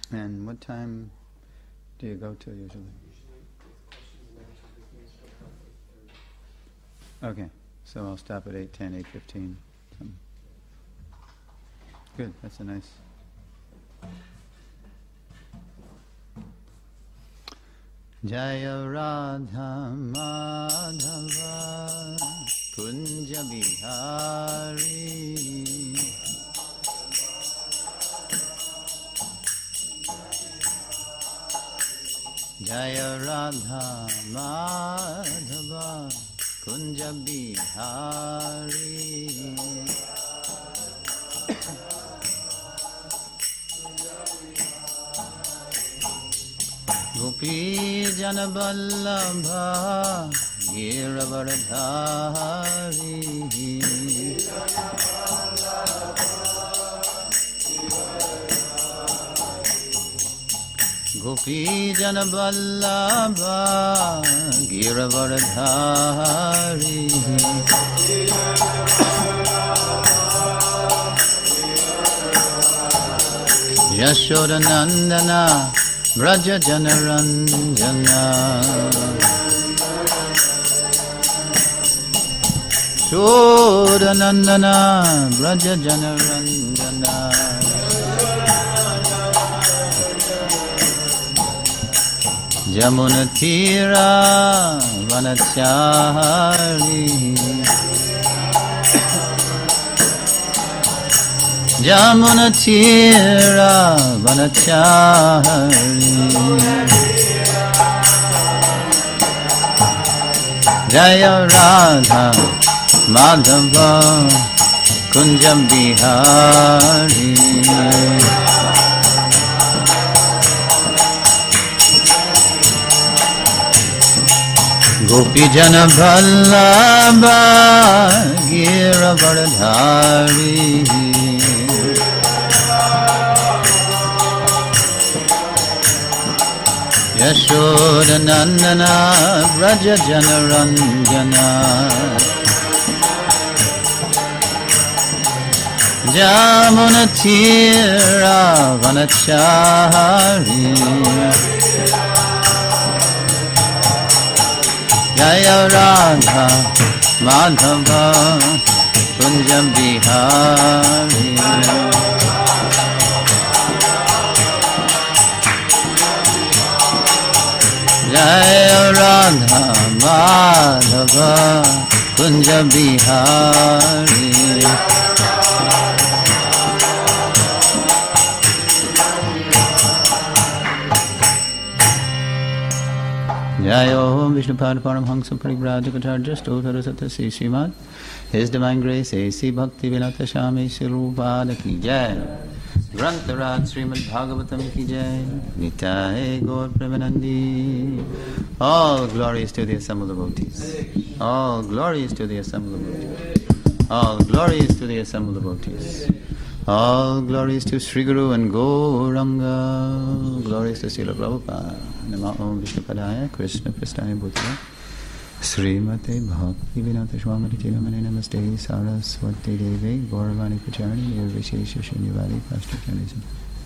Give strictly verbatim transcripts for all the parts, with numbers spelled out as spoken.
And what time do you go to usually? Okay, so I'll stop at eight ten, eight fifteen. Um, good, that's a nice... Jaya Radha Madhava Kunja Bihari Jaya Radha Madhava Kunja Bihari Gopi Jana Vallabha Giravardhari Gopi Jana Vallabha Giravardhari Yashoda Nandana Braja Janaranjana Shoda Nandana Braja Janaranjana Jamuna Tira Vanachari Jamuna Tira Vanachari Jaya Radha Madhava Kunjam Bihari Gopi Jana Vallabha Giravardhari Yashoda Nandana Braja Janaranjana Jamuna Tira Vanachari Jaya Radha Madhava Kunjam Bihari Jaya Radha Madhava Kunja Bihari Jaya Vishnupada Paramhansa Parivrajakatarja Stotara Satasi Srimad His Divine Grace A C Bhakti Vinata Shami Sirupada Ki Jai Grantaraj Srimad Bhagavatam Ki Jai Nitai Gaur Premanandi. All glories to the assembled devotees. All glories to the assembled devotees. All glories to the assembled devotees. All glories to Sri Guru and Gauranga. Glories to Srila Prabhupada. Nama Om Vishnupadaya Krishna Prasthaya Bhutala Srimate Bhakti Vinata Swamati Chiramane Namaste Saraswati Devi Gauravani Pacharani Nirvishesha Shunyavadi Pashtachanism.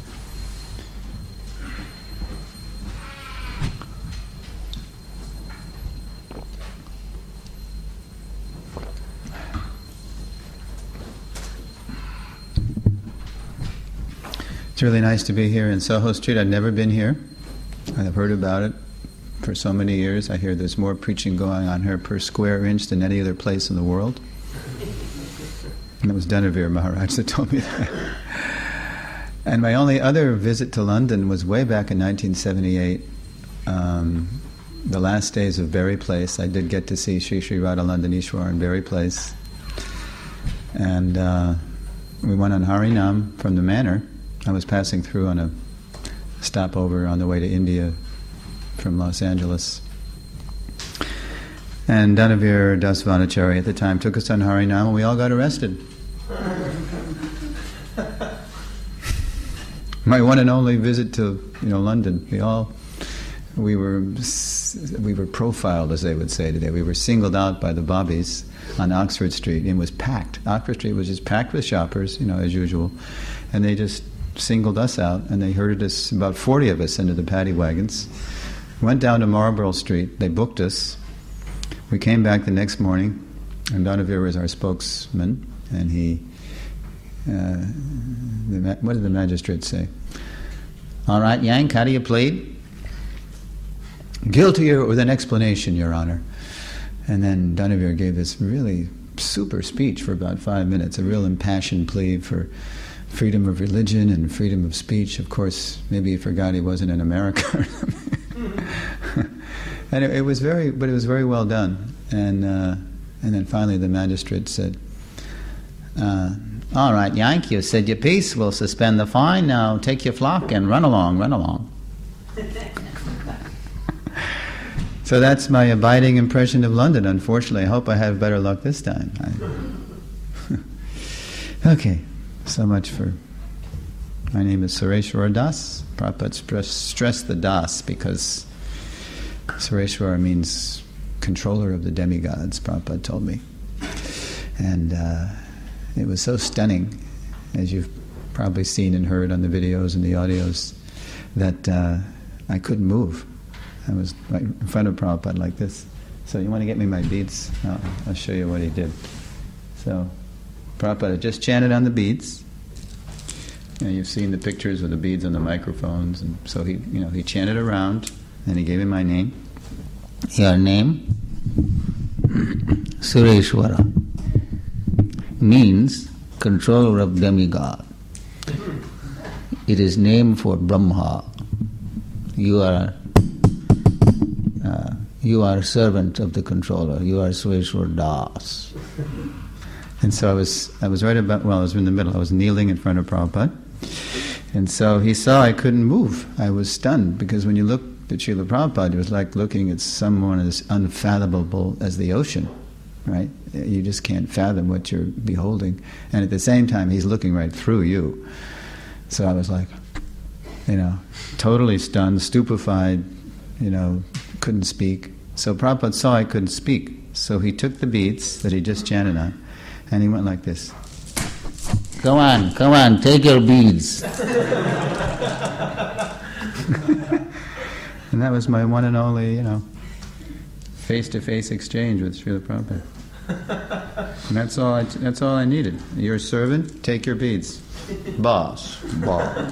It's really nice to be here in Soho Street. I've never been here. I've heard about it for so many years. I hear there's more preaching going on here per square inch than any other place in the world. And it was Dhanavir Maharaj that told me that. And my only other visit to London was way back in nineteen seventy-eight. Um, the last days of Berry Place, I did get to see Sri Sri Radhalandanishwar in Berry Place. And uh, we went on Harinam from the Manor. I was passing through on a stopover on the way to India from Los Angeles. And Dhanavir Dasvanachari at the time took us on Harinam and we all got arrested. My one and only visit to, you know, London. We all, we were, we were profiled, as they would say today. We were singled out by the bobbies on Oxford Street. It was packed. Oxford Street was just packed with shoppers, you know, as usual. And they just singled us out, and they herded us, about forty of us, into the paddy wagons. Went down to Marlborough Street. They booked us. We came back the next morning, and Donavir was our spokesman, and he, uh, the, what did the magistrate say? All right, Yank, how do you plead? Guilty or with an explanation, Your Honor. And then Donavir gave this really super speech for about five minutes, a real impassioned plea for freedom of religion and freedom of speech. Of course, maybe he forgot he wasn't in America or something. And it, it was very, but it was very well done. And uh, and then finally the magistrate said, uh, all right, Yank, you said your piece, we'll suspend the fine, now take your flock and run along, run along. So that's my abiding impression of London. Unfortunately, I hope I have better luck this time. I okay, so much for... My name is Sureshwara Das. Prabhupada stress, stress the Das because Sureshwara means controller of the demigods, Prabhupada told me. And uh, it was so stunning, as you've probably seen and heard on the videos and the audios, that uh, I couldn't move. I was right in front of Prabhupada like this. So you want to get me my beads? Oh, I'll show you what he did. So Prabhupada just chanted on the beads. You know, you've seen the pictures with the beads on the microphones, and so he, you know, he chanted around, and he gave me my name. Your name, Sureshwara, means controller of demigod. It is named for Brahma. You are uh, you are a servant of the controller. You are Sureshwara Das. And so I was I was right about, well, I was in the middle. I was kneeling in front of Prabhupada. And so he saw I couldn't move. I was stunned, because when you look at Srila Prabhupada, it was like looking at someone as unfathomable as the ocean, right? You just can't fathom what you're beholding. And at the same time, he's looking right through you. So I was like, you know, totally stunned, stupefied, you know, couldn't speak. So Prabhupada saw I couldn't speak. So he took the beads that he just chanted on, and he went like this. Go on, come on, take your beads. And that was my one and only, you know, face-to-face exchange with Srila Prabhupada. And that's all I, that's all I needed. You're a servant, take your beads. Boss, boss.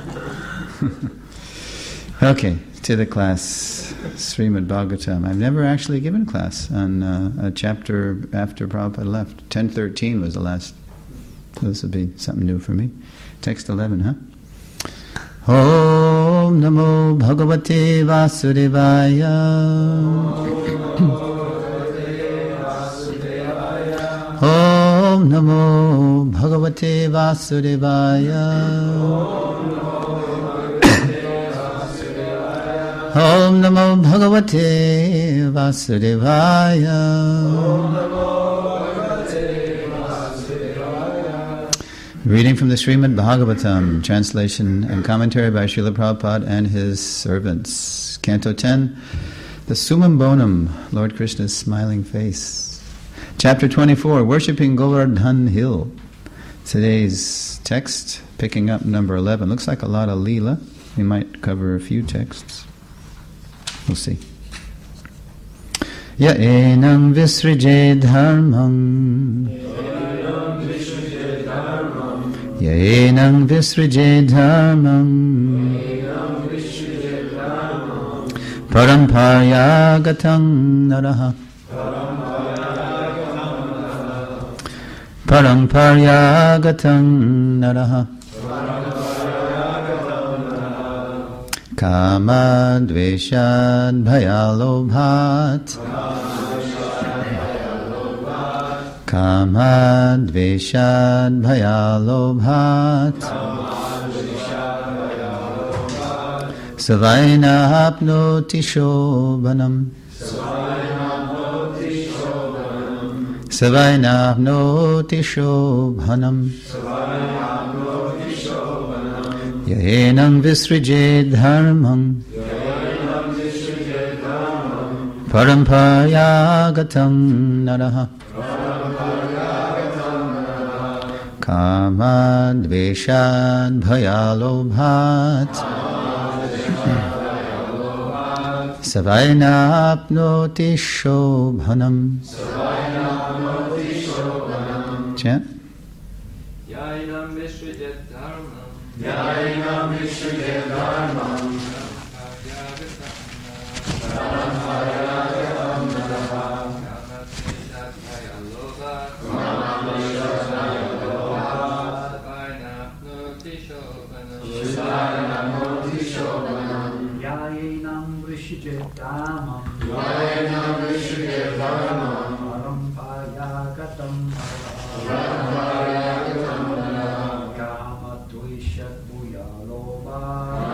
Okay, to the class, Srimad Bhagavatam. I've never actually given class on uh, a chapter after Prabhupada left. ten thirteen was the last. So this will be something new for me. Text eleven, huh? Om Namo Bhagavate Vasudevaya. Om Namo Bhagavate Vasudevaya. Om Namo Bhagavate Vasudevaya. Reading from the Srimad Bhagavatam, translation and commentary by Srila Prabhupada and his servants. Canto ten, the Summum Bonum, Lord Krishna's smiling face. Chapter twenty-four, Worshipping Govardhan Hill. Today's text, picking up number eleven. Looks like a lot of Leela. We might cover a few texts. We'll see. Ya enam visrije dharmam. Yaenam visrije dharmam Paramparya gatang naraha Paramparya gatang naraha Kama dveshad bhayalobhat Kama dveshad bhayalobhat Savaina apnoti shobhanam Savaina apnoti shobhanam Yaenam visrije dharmam Parampaya gatam naraha Kama dveshad bhayalobhat Savainapnoti shobhanam. Chant. Yainam vishrujet dharmam. Yainam vishrujet dharmam. Paramparayatam naraha. Savainapnoti shobhanam. Yainam vishrujet dharmam. Yainam vishrujet dharmam. Paramparayatam Paramparayatam naraha. Kama dveshad bhayalobha.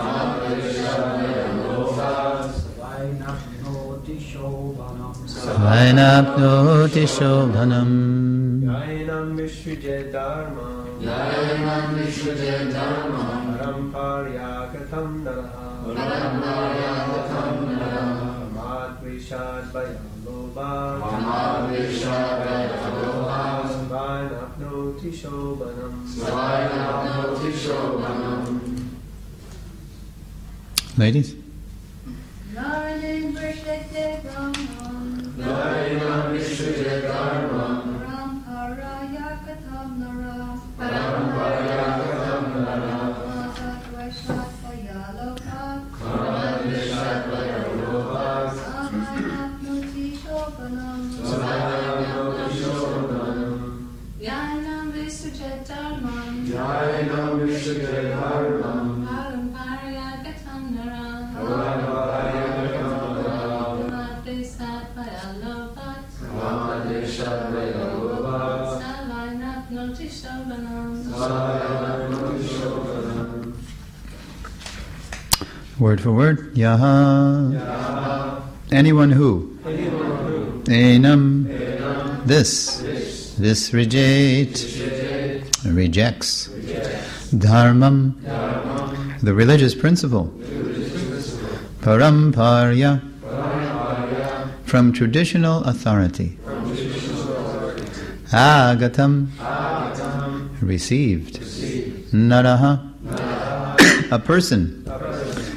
Savainapnoti shobhanam. Savainapnoti shobhanam. Yainam vishrujet dharmam. Yainam vishrujet dharmam. Paramparayatam naraha. Paramparayatam naraha. Madvishad bhayalobha. Amadveshad bhayalobha. Savainapnoti shobhanam. Savainapnoti shobhanam. Ladies. Yainam vishrujet dharmam. Yainam vishrujet dharmam. Paramparayatam naraha. Paramparayatam naraha. Madveshad bhayalobha. Amadveshad bhayalobha. Savainapnoti shobhanam. Savainapnoti shobhanam. Yainam vishrujet dharmam. Yainam vishrujet dharmam. Paramparayatam naraha. Paramparayatam naraha. Madveshad bhayalobha. Amadveshad bhayalobha. Savainapnoti shobhanam. Savainapnoti shobhanam. Word for word. Yaha. Yaha. Anyone who. Anyone who. Enam. Enam. This. This. This reject. Vishrujet. Rejects. Rejects. Dharmam. Dharmam. The religious principle. Religious principle. Paramparya. Paramparayatam. From traditional authority. From traditional authority. Agatam. Agatam. Received. Received. Naraha. Naraha. A person. A person.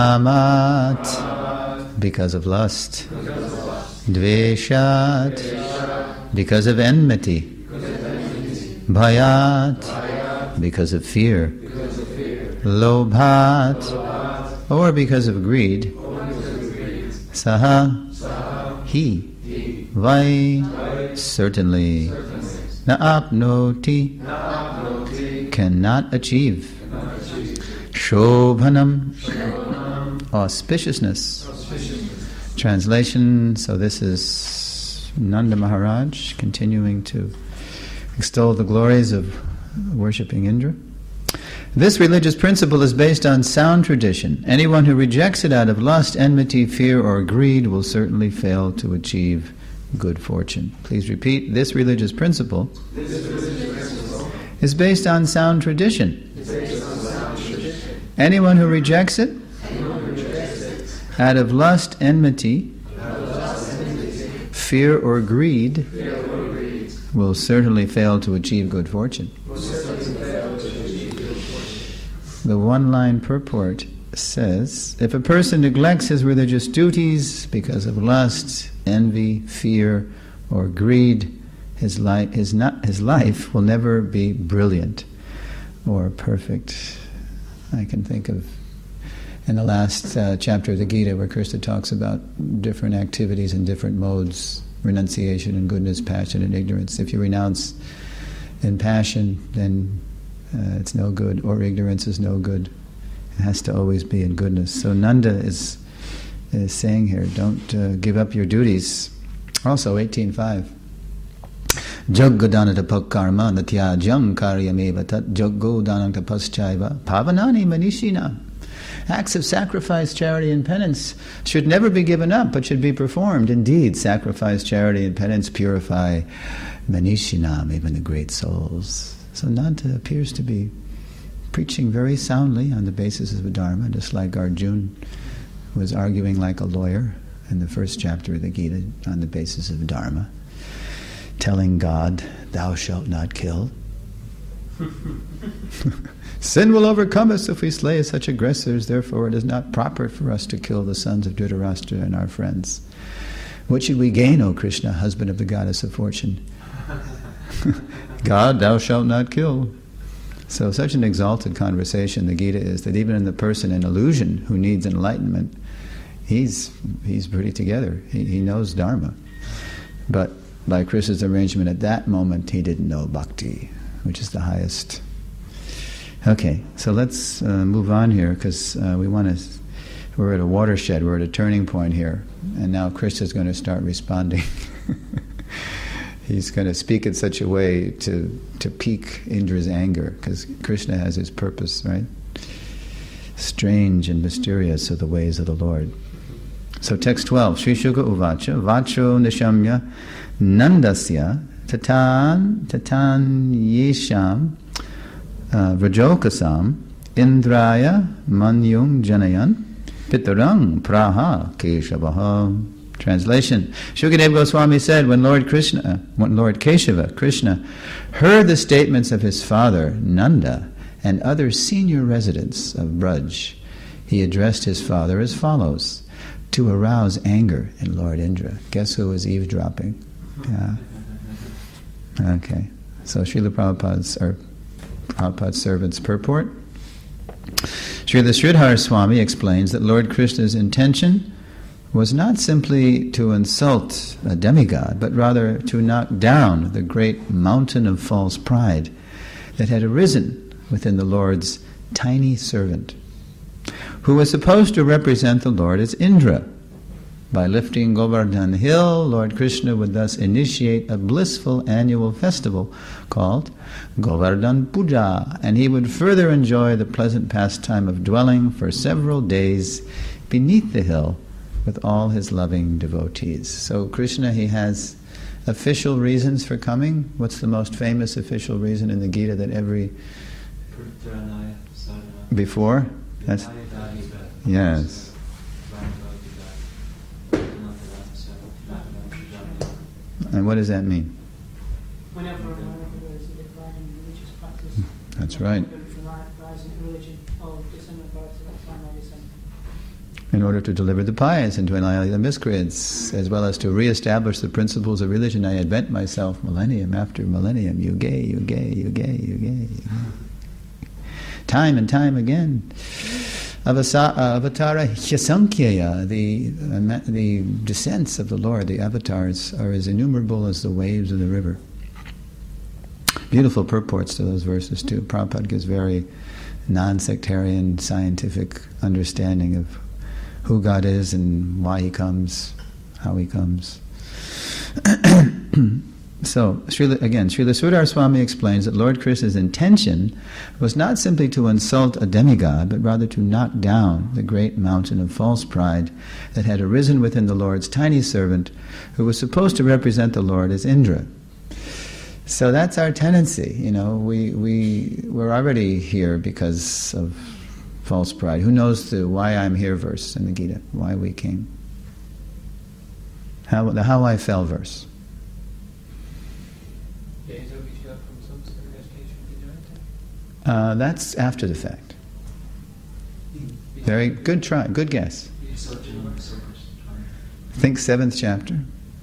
Kamat. Kamat. Because of lust. Because of lust. Dveshat. Dveshat. Because of enmity. Because of enmity. Bhayat. Bhayat. Because of fear. Because of fear. Lobhat. Lobhat. Or because of greed. Or because of greed. Saha. Saha. He. He. Vai. Vai. Certainly. Certainly. Naapnoti. Naapnoti. Cannot achieve. Cannot achieve. Shobhanam. Shobhanam. Auspiciousness. Auspiciousness. Translation. So this is Nanda Maharaj continuing to extol the glories of worshipping Indra. This religious principle is based on sound tradition. Anyone who rejects it out of lust, enmity, fear, or greed will certainly fail to achieve good fortune. Please repeat. This religious principle, This religious principle is based on sound tradition. is based on sound tradition. Anyone who rejects it Anyone who rejects it out of lust, enmity, out of lust, enmity, fear, or greed fear, or greed will certainly fail to achieve good fortune. will certainly fail to achieve good fortune. The one-line purport says, if a person neglects his religious duties because of lust, envy, fear, or greed, his, li- his, not, his life will never be brilliant or perfect. I can think of in the last uh, chapter of the Gita where Krishna talks about different activities and different modes, renunciation and goodness, passion and ignorance. If you renounce in passion, then uh, it's no good, or ignorance is no good. It has to always be in goodness. So Nanda is, is saying here, don't uh, give up your duties. Also, eighteen five. Jaggodana tapakarma natyajam karyameva tat jaggodana tapaschaiva pavanani manishina. Acts of sacrifice, charity, and penance should never be given up, but should be performed. Indeed, sacrifice, charity, and penance purify manishinam, even the great souls. So Nanda appears to be preaching very soundly on the basis of the Dharma, just like Arjuna was arguing like a lawyer in the first chapter of the Gita on the basis of Dharma, telling God, thou shalt not kill. Sin will overcome us if we slay such aggressors, therefore it is not proper for us to kill the sons of Dhritarashtra and our friends. What should we gain, O Krishna, husband of the goddess of fortune? God, thou shalt not kill. So such an exalted conversation, the Gita is, that even in the person in illusion who needs enlightenment, he's he's pretty together. He, he knows Dharma. But by Krishna's arrangement at that moment, he didn't know bhakti, which is the highest. Okay, so let's uh, move on here, because uh, we want to. We're at a watershed. We're at a turning point here, and now Krishna's going to start responding. He's going to speak in such a way to to pique Indra's anger, because Krishna has his purpose, right? Strange and mysterious are the ways of the Lord. So text twelve, Sri Shuka Uvacha, Vacho Nishamya Nandasya Tatan Tatan Yesham uh, Vrajokasam Indraya Manyung Janayan Pitarang Praha Keshavaha. Translation: Shukadeva Goswami said, when Lord Krishna, when Lord Keshava, Krishna, heard the statements of his father Nanda and other senior residents of Braj, he addressed his father as follows, to arouse anger in Lord Indra. Guess who was eavesdropping? Yeah. Okay. So Srila Prabhupada's, or Prabhupada's servant's purport. Srila Sridhar Swami explains that Lord Krishna's intention was not simply to insult a demigod, but rather to knock down the great mountain of false pride that had arisen within the Lord's tiny servant, who was supposed to represent the Lord as Indra. By lifting Govardhan hill, Lord Krishna would thus initiate a blissful annual festival called Govardhan Puja, and he would further enjoy the pleasant pastime of dwelling for several days beneath the hill with all his loving devotees. So Krishna, he has official reasons for coming. What's the most famous official reason in the Gita that every... Before? That's... Yes. And what does that mean? Whenever there is a decline in religious practice, that's right. In order to deliver the pious and to annihilate the miscreants, as well as to re-establish the principles of religion, I advent myself millennium after millennium, yuge, yuge, yuge, yuge, yuge. Time and time again. Avasa, uh, avatara hyasankhya, the, uh, the descents of the Lord, the avatars, are as innumerable as the waves of the river. Beautiful purports to those verses too. Prabhupada gives very non-sectarian, scientific understanding of who God is and why He comes, how He comes. So, Srila, again, Srila Sridhar Swami explains that Lord Krishna's intention was not simply to insult a demigod, but rather to knock down the great mountain of false pride that had arisen within the Lord's tiny servant, who was supposed to represent the Lord as Indra. So that's our tendency, you know, we, we, we're already here because of false pride. Who knows the why I'm here verse in the Gita, why we came? How, the how I fell verse. Uh, that's after the fact. Very good try, good guess. Think seventh chapter.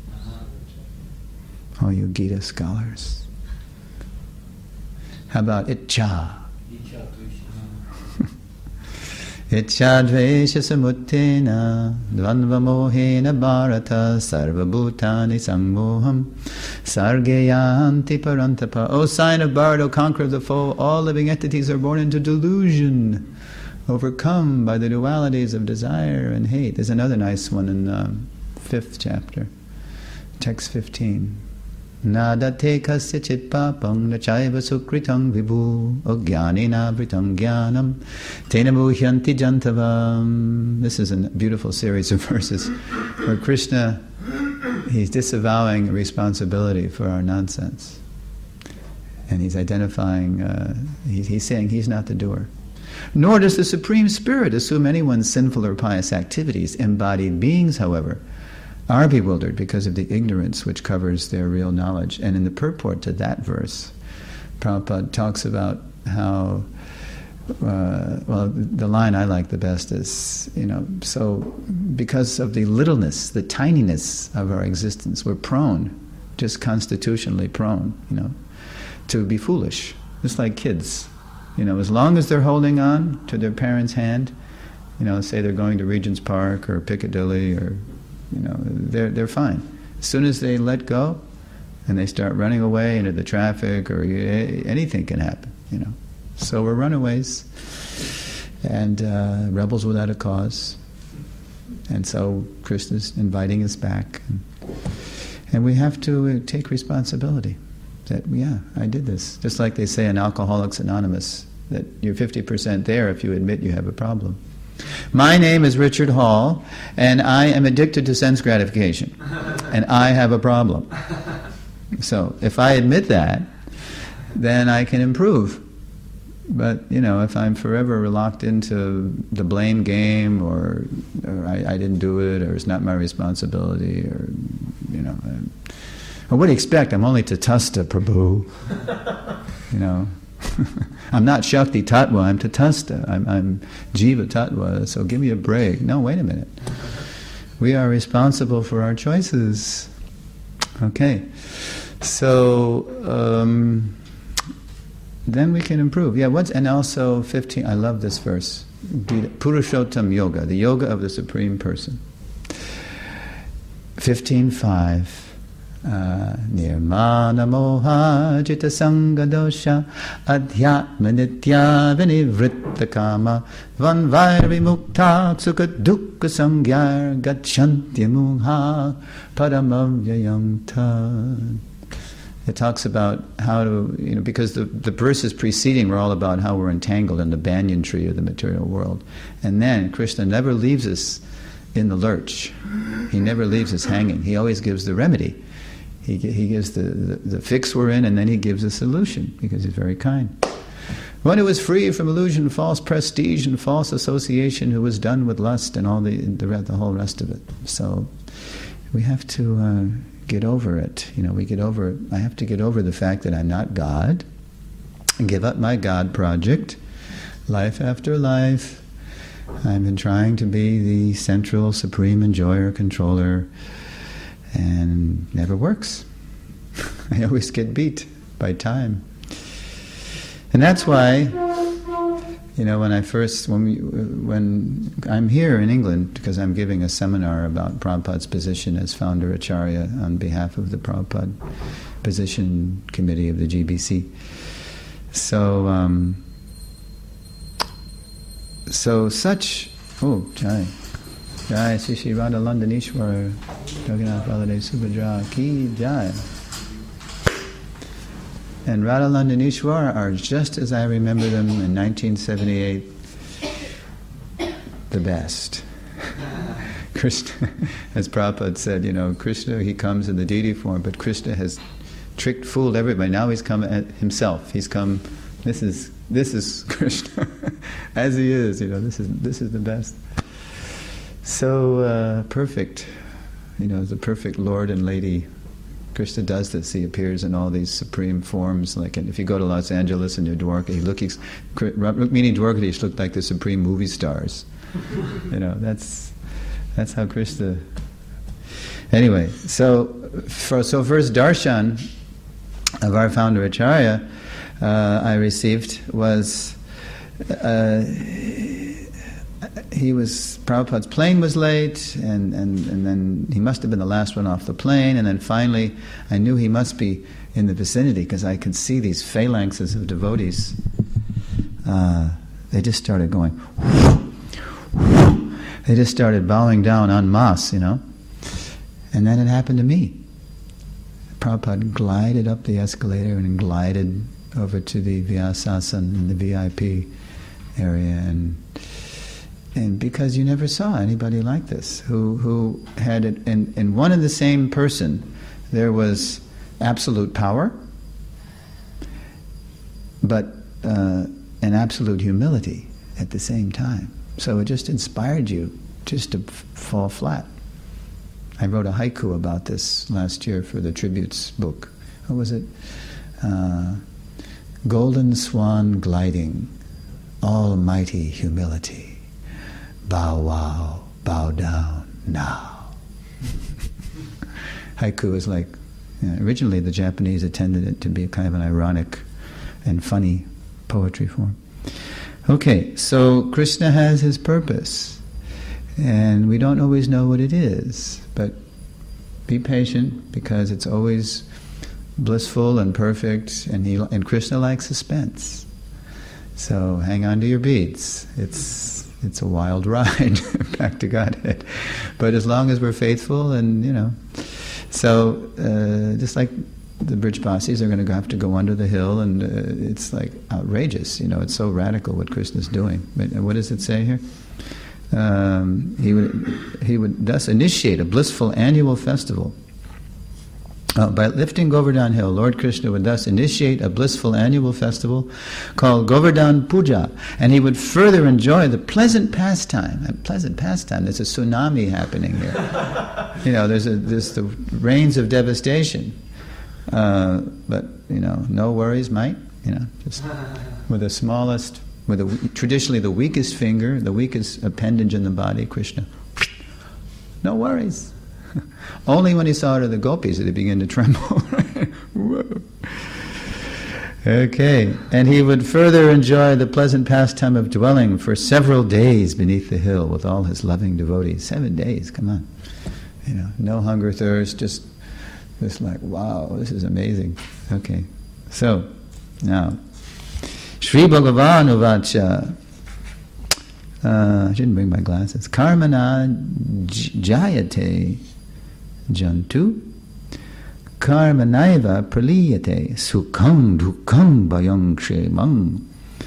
Oh, you Gita scholars. How about Itcha? Itcha dvesha samuttena dvanva mohena bharata sarva bhutani sammoham sargayanti parantapa. O sign of Bharat, O conqueror of the foe, all living entities are born into delusion, overcome by the dualities of desire and hate. There's another nice one in the um, fifth chapter, text fifteen. Nadate kasya chit papam nachaiva sukritang vibhu ogyanina vritam jnanam tena muhyanti jantavam. This is a beautiful series of verses where Krishna, he's disavowing responsibility for our nonsense. And he's identifying, uh, he's, he's saying he's not the doer. Nor does the Supreme Spirit assume anyone's sinful or pious activities. Embodied beings, however, are bewildered because of the ignorance which covers their real knowledge. And in the purport to that verse, Prabhupada talks about how, uh, well, the line I like the best is, you know, so because of the littleness, the tininess of our existence, we're prone, just constitutionally prone, you know, to be foolish, just like kids. You know, as long as they're holding on to their parents' hand, you know, say they're going to Regent's Park or Piccadilly or, you know, they're they're fine. As soon as they let go and they start running away into the traffic or anything can happen, you know. So we're runaways and uh, rebels without a cause. And so Krishna's inviting us back. And, and we have to take responsibility. That, yeah, I did this. Just like they say in Alcoholics Anonymous, that you're fifty percent there if you admit you have a problem. My name is Richard Hall, and I am addicted to sense gratification, and I have a problem. So if I admit that, then I can improve. But, you know, if I'm forever locked into the blame game, or, or I, I didn't do it, or it's not my responsibility, or, you know... I'm, well, what do you expect? I'm only Tatastha, Prabhu. You know, I'm not Shakti Tattva, I'm Tatastha. I'm, I'm Jiva Tattva, so give me a break. No, wait a minute. We are responsible for our choices. Okay. So, um, then we can improve. Yeah, what's, and also fifteen, I love this verse. Purushottam Yoga, the yoga of the Supreme Person. fifteen five. Nirmana moha jita sanga dosha adhyatma nitya vinivritta kama vanvairi mukta sukha dukkha sangyar gachanti muha paramavyayam tad. It talks about how to, you know, because the, the verses preceding were all about how we're entangled in the banyan tree of the material world. And then Krishna never leaves us in the lurch. He never leaves us hanging. He always gives the remedy. He, he gives the, the, the fix we're in, and then he gives a solution, because he's very kind. One who is free from illusion, false prestige, and false association, who is done with lust and all the, the, the whole rest of it. So we have to uh, get over it. You know, we get over it. I have to get over the fact that I'm not God, and give up my God project, life after life. I've been trying to be the central, supreme enjoyer, controller, and never works. I always get beat by time. And that's why, you know, when I first, when, we, when I'm here in England, because I'm giving a seminar about Prabhupada's position as founder Acharya on behalf of the Prabhupada Position Committee of the G B C. So, um, so such, oh, Jai. Jai, Sri Sri Radha Landanishwara, Jagannath Baladev Subhadra, Ki Jai. And Radha Landanishwara are just as I remember them in nineteen seventy-eight, the best. Krishna, as Prabhupada said, you know, Krishna, he comes in the deity form, but Krishna has tricked, fooled everybody. Now he's come at himself. He's come, this is this is Krishna, as he is, you know, this is this is the best. So uh, perfect, you know, the perfect Lord and Lady. Krishna does this. He appears in all these supreme forms. Like, if you go to Los Angeles and you're Dwarka, he look, he's, meaning Dwarkadish look like the supreme movie stars. You know, that's that's how Krishna. Anyway, so for so first darshan of our founder Acharya, uh, I received was. Uh, He was, Prabhupada's plane was late, and, and, and then he must have been the last one off the plane, and then finally I knew he must be in the vicinity, because I could see these phalanxes of devotees. Uh, they just started going, they just started bowing down en masse, you know. And then it happened to me. Prabhupada glided up the escalator and glided over to the Vyasasan in the V I P area, and And because you never saw anybody like this, who who had it in, in one and the same person, there was absolute power, but uh, an absolute humility at the same time. So it just inspired you just to f- fall flat. I wrote a haiku about this last year for the Tributes book. What was it? Uh, golden swan gliding, almighty humility, bow wow, bow down now. Haiku is like, you know, originally the Japanese intended it to be kind of an ironic and funny poetry form. Okay, so Krishna has his purpose, and we don't always know what it is, but be patient, because it's always blissful and perfect, and he and Krishna likes suspense. So hang on to your beads. It's it's a wild ride back to Godhead, but as long as we're faithful, and you know, so uh, just like the Brijbasis are going to have to go under the hill, and uh, it's like outrageous. You know, it's so radical what Krishna's doing. But what does it say here? Um, he would he would thus initiate a blissful annual festival. Uh, by lifting Govardhan Hill, Lord Krishna would thus initiate a blissful annual festival called Govardhan Puja, and he would further enjoy the pleasant pastime. A pleasant pastime. There's a tsunami happening here. You know, there's a there's the rains of devastation. Uh, but you know, no worries, mate. You know, just with the smallest. With the, traditionally the weakest finger, the weakest appendage in the body, Krishna. No worries. Only when he saw it of the gopis did he begin to tremble. Whoa. Okay, and he would further enjoy the pleasant pastime of dwelling for several days beneath the hill with all his loving devotees. Seven days, come on. You know, no hunger, thirst, just, just like, wow, this is amazing. Okay, so, now, Sri Bhagavan Uvacha. Uh, I didn't bring my glasses. Karmana jayate jantu. Karmanaiva praliyate sukham dukham bhayam kshemam.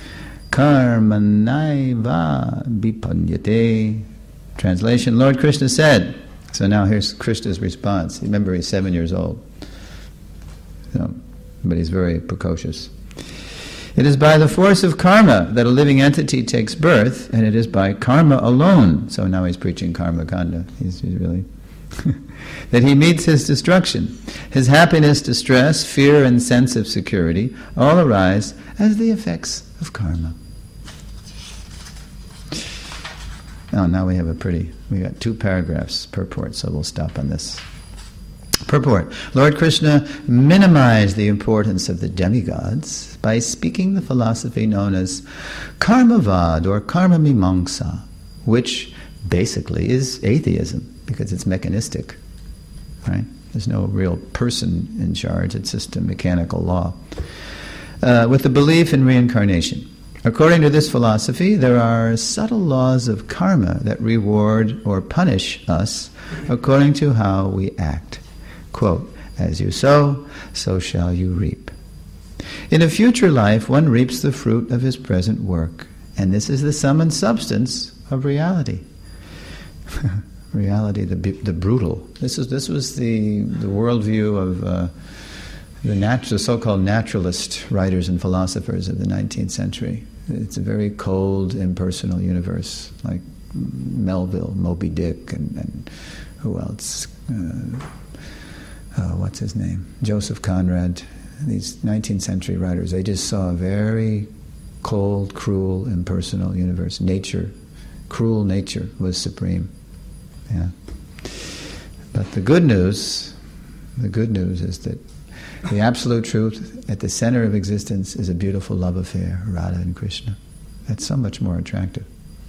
Karmanaiva bipanyate. Translation, Lord Krishna said. So now here's Krishna's response. Remember, he's seven years old. So, but he's very precocious. It is by the force of karma that a living entity takes birth, and it is by karma alone, so now he's preaching karma kanda, he's, he's really, that he meets his destruction. His happiness, distress, fear, and sense of security all arise as the effects of karma. Oh, now we have a pretty, we got two paragraphs purport, so we'll stop on this. Purport. Lord Krishna minimized the importance of the demigods by speaking the philosophy known as Karmavad or Karma Mimamsa, which basically is atheism because it's mechanistic. Right? There's no real person in charge, it's just a mechanical law. Uh, with the belief in reincarnation. According to this philosophy, there are subtle laws of karma that reward or punish us according to how we act. Quote, as you sow, so shall you reap. In a future life, one reaps the fruit of his present work, and this is the sum and substance of reality. Reality, the the brutal. This is this was the the worldview of uh, the natu- the so-called naturalist writers and philosophers of the nineteenth century. It's a very cold, impersonal universe, like Melville, Moby Dick, and, and who else? Uh, Uh, what's his name? Joseph Conrad. These nineteenth century writers, they just saw a very cold, cruel, impersonal universe. Nature, cruel nature was supreme. Yeah. But the good news, the good news is that the absolute truth at the center of existence is a beautiful love affair, Radha and Krishna. That's so much more attractive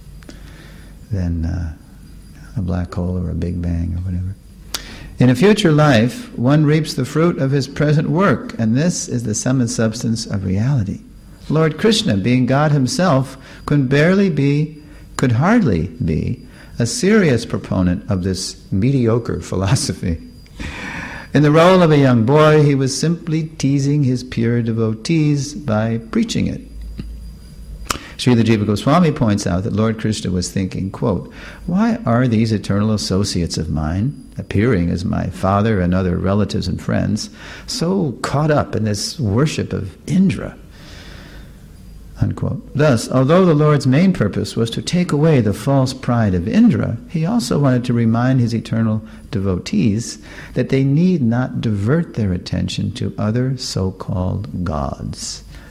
than uh, a black hole or a big bang or whatever. In a future life, one reaps the fruit of his present work, and this is the sum and substance of reality. Lord Krishna, being God himself, could barely be, could hardly be, a serious proponent of this mediocre philosophy. In the role of a young boy, he was simply teasing his pure devotees by preaching it. Srila Jiva Goswami points out that Lord Krishna was thinking, quote, why are these eternal associates of mine, appearing as my father and other relatives and friends, so caught up in this worship of Indra? Unquote. Thus, although the Lord's main purpose was to take away the false pride of Indra, he also wanted to remind his eternal devotees that they need not divert their attention to other so-called gods.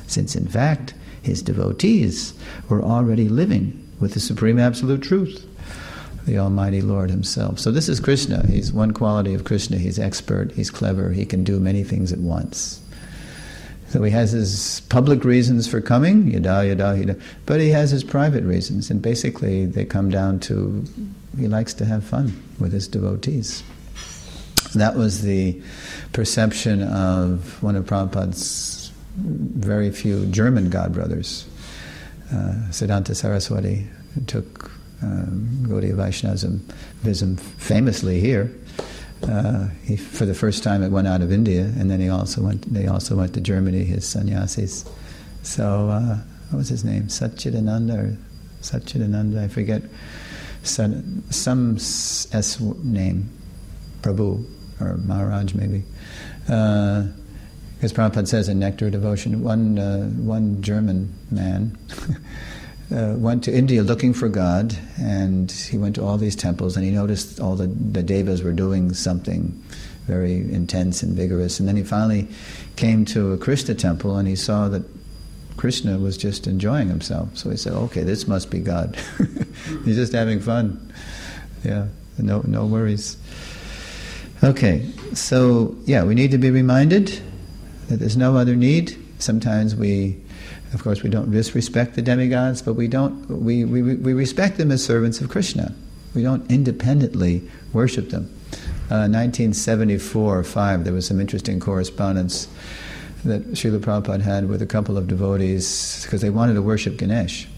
since in fact his devotees were already living with the Supreme Absolute Truth, the Almighty Lord Himself. So this is Krishna. He's one quality of Krishna. He's expert, he's clever, he can do many things at once. So he has his public reasons for coming, yada, yada, yada, but he has his private reasons, and basically they come down to he likes to have fun with his devotees. That was the perception of one of Prabhupada's very few German godbrothers, uh, Siddhanta Saraswati, who took um, Gaudiya Vaishnavism famously here. Uh, he, for the first time, it went out of India, and then he also went. They also went to Germany. His sannyasis. So, uh, what was his name? Satchidananda or Satchidananda? I forget. Some, some S name, Prabhu or Maharaj maybe. Uh, because Prabhupada says in Nectar of Devotion, one uh, one German man uh, went to India looking for God, and he went to all these temples, and he noticed all the, the devas were doing something very intense and vigorous, and then he finally came to a Krishna temple, and he saw that Krishna was just enjoying himself. So he said, okay, this must be God. He's just having fun. Yeah, no, no worries. Okay, so yeah, we need to be reminded that there's no other need. Sometimes we, of course, we don't disrespect the demigods, but we don't. We we we respect them as servants of Krishna. We don't independently worship them. Uh, nineteen seventy-four or five, there was some interesting correspondence that Srila Prabhupada had with a couple of devotees because they wanted to worship Ganesh.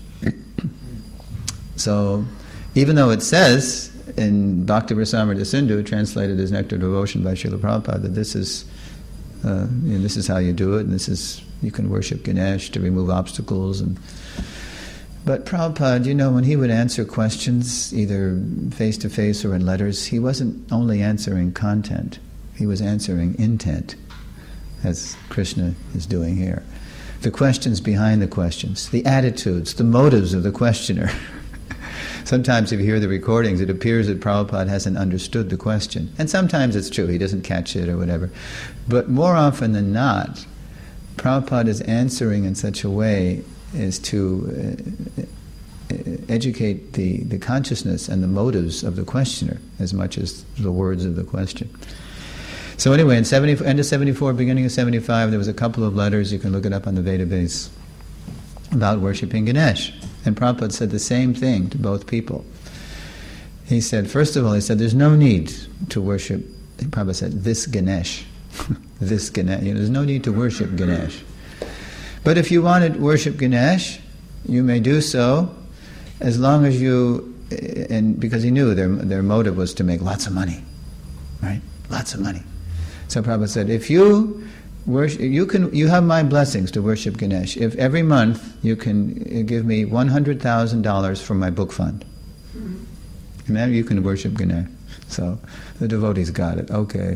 So, even though it says in Bhakti Rasamrita Sindhu, translated as Nectar of Devotion by Srila Prabhupada, that this is uh, you know, this is how you do it, and this is you can worship Ganesh to remove obstacles. And but Prabhupada, you know, when he would answer questions, either face to face or in letters, he wasn't only answering content; he was answering intent, as Krishna is doing here. The questions behind the questions, the attitudes, the motives of the questioner. Sometimes if you hear the recordings, it appears that Prabhupada hasn't understood the question. And sometimes it's true, he doesn't catch it or whatever. But more often than not, Prabhupada is answering in such a way as to uh, educate the, the consciousness and the motives of the questioner as much as the words of the question. So anyway, in seventy, end of seventy-four, beginning of seventy-five, there was a couple of letters, you can look it up on the Vedabase, about worshipping Ganesh. And Prabhupada said the same thing to both people. He said, first of all, he said, there's no need to worship, Prabhupada said, this Ganesh. this Ganesh. You know, there's no need to worship Ganesh. But if you want to worship Ganesh, you may do so as long as you, and because he knew their, their motive was to make lots of money. Right? Lots of money. So Prabhupada said, if you worship, you can, you have my blessings to worship Ganesh. If every month you can give me one hundred thousand dollars from my book fund, and then you can worship Ganesh. So the devotees got it. Okay.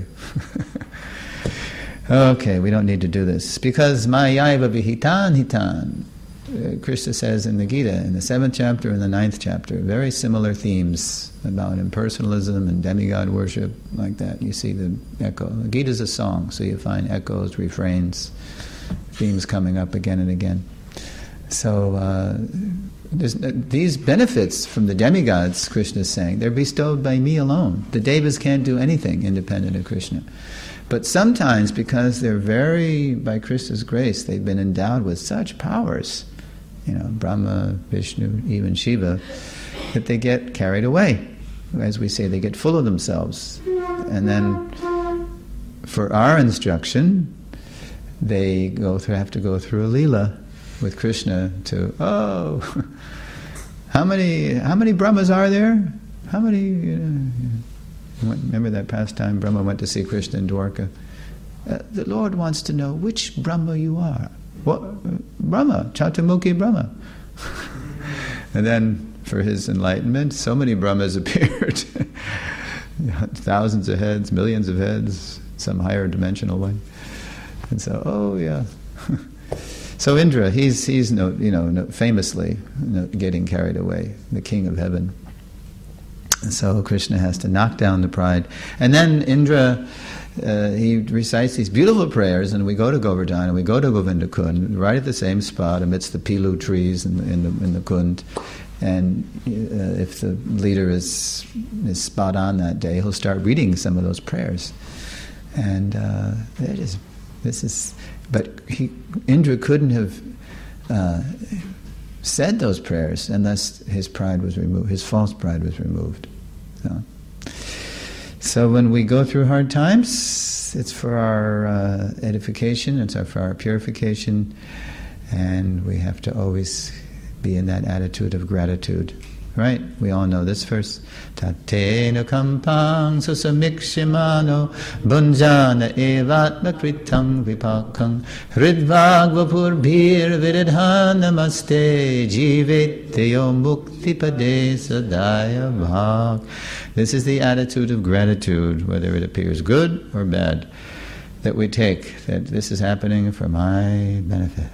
Okay, we don't need to do this. Because mayaiva vihitan hitan. Uh, Krishna says in the Gita, in the seventh chapter and the ninth chapter, very similar themes about impersonalism and demigod worship, like that. You see the echo. The Gita is a song, so you find echoes, refrains, themes coming up again and again. So uh, there's, uh, these benefits from the demigods, Krishna is saying, they're bestowed by me alone. The devas can't do anything independent of Krishna. But sometimes, because they're very, by Krishna's grace, they've been endowed with such powers, you know, Brahma, Vishnu, even Shiva, that they get carried away. As we say, they get full of themselves. And then, for our instruction, they go through, have to go through a lila with Krishna to, oh, how many how many Brahmas are there? How many, you know, remember that pastime, Brahma went to see Krishna in Dwarka. Uh, the Lord wants to know which Brahma you are. What? Uh, Brahma, Chaturmukhi Brahma. And then, for his enlightenment, so many Brahmas appeared. Thousands of heads, millions of heads, some higher dimensional way. And so, oh yeah. So Indra, he's he's no, you know, no, famously no, getting carried away, the king of heaven. So Krishna has to knock down the pride. And then Indra, uh, he recites these beautiful prayers, and we go to Govardhan, and we go to Govinda Kund, right at the same spot amidst the pilu trees in, in, the, in the Kund. And uh, if the leader is, is spot on that day, he'll start reading some of those prayers. And uh, it is, this is, but he, Indra couldn't have uh, said those prayers unless his pride was removed, his false pride was removed. So, so when we go through hard times, it's for our uh, edification, it's for our purification, and we have to always be in that attitude of gratitude. Right? We all know this verse. Tatena kampang susamikshimano bunjana evatna kritang vipakang hridvagvapur bhir viridha namaste jivetyo muktipade sadaya bhag. This is the attitude of gratitude, whether it appears good or bad, that we take, that this is happening for my benefit.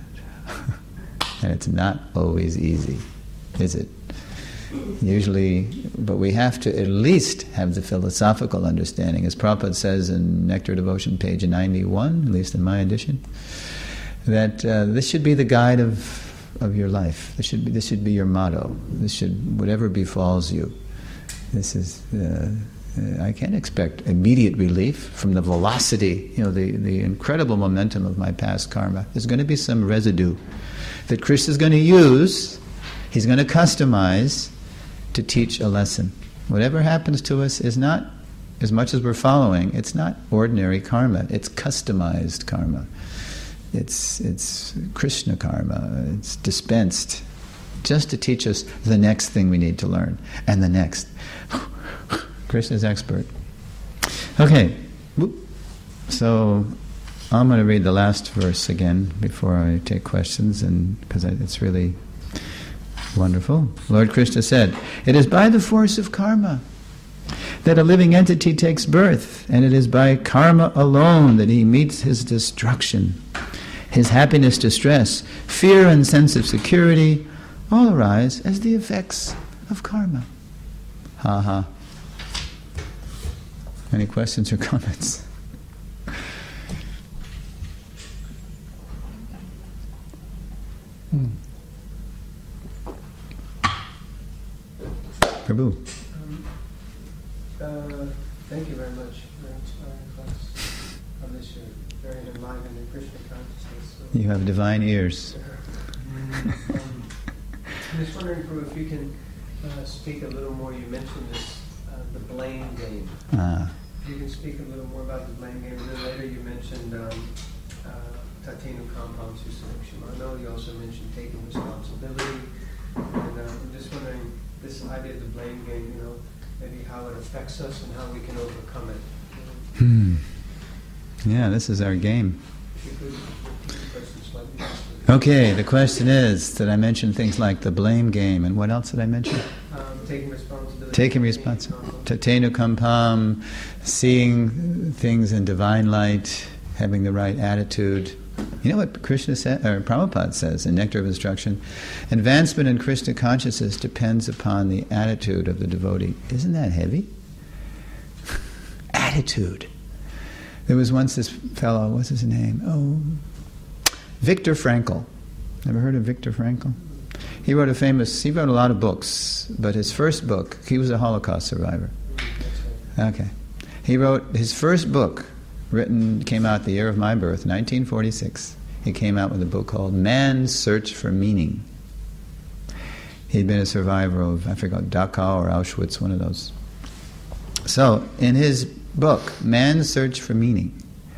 And it's not always easy, is it? Usually, but we have to at least have the philosophical understanding. As Prabhupada says in Nectar Devotion, page ninety-one, at least in my edition, that uh, this should be the guide of of your life. This should be this should be your motto. This should, whatever befalls you. This is. Uh, uh, I can't expect immediate relief from the velocity, you know, the the incredible momentum of my past karma. There's going to be some residue that Krishna is going to use. He's going to customize to teach a lesson. Whatever happens to us is not, as much as we're following, it's not ordinary karma. It's customized karma. It's it's Krishna karma. It's dispensed just to teach us the next thing we need to learn, and the next. Krishna's expert. Okay, so I'm going to read the last verse again before I take questions, and because it's really wonderful. Lord Krishna said, "It is by the force of karma that a living entity takes birth, and it is by karma alone that he meets his destruction. His happiness, distress, fear and sense of security all arise as the effects of karma." Ha ha. Any questions or comments? Hmm. Prabhu. Um, uh, thank you very much. Very inspiring class. On this, you're very enlivened in Krishna consciousness. So. You have divine ears. um, I'm just wondering, Prabhu, if you can uh, speak a little more. You mentioned this, uh, the blame game. Ah. If you can speak a little more about the blame game. And then later you mentioned um, uh, Tatenu Kampam Susamikshimano. You also mentioned taking responsibility. And uh, I'm just wondering, this idea of the blame game, you know, maybe how it affects us and how we can overcome it. Hmm. Yeah, this is our game. If you could repeat the question slightly. Okay, the question is, did I mention things like the blame game, and what else did I mention? Um, taking responsibility. Taking responsibility. Tatenu kampam, seeing things in divine light, having the right attitude. You know what Krishna said, or Prabhupada says in Nectar of Instruction? Advancement in Krishna consciousness depends upon the attitude of the devotee. Isn't that heavy? Attitude. There was once this fellow, what's his name? Oh, Viktor Frankl. Ever heard of Viktor Frankl? He wrote a famous, he wrote a lot of books, but his first book, he was a Holocaust survivor. Okay. He wrote his first book, written, came out the year of my birth, nineteen forty-six. He came out with a book called Man's Search for Meaning. He'd been a survivor of, I forgot, Dachau or Auschwitz, one of those. So, in his book, Man's Search for Meaning,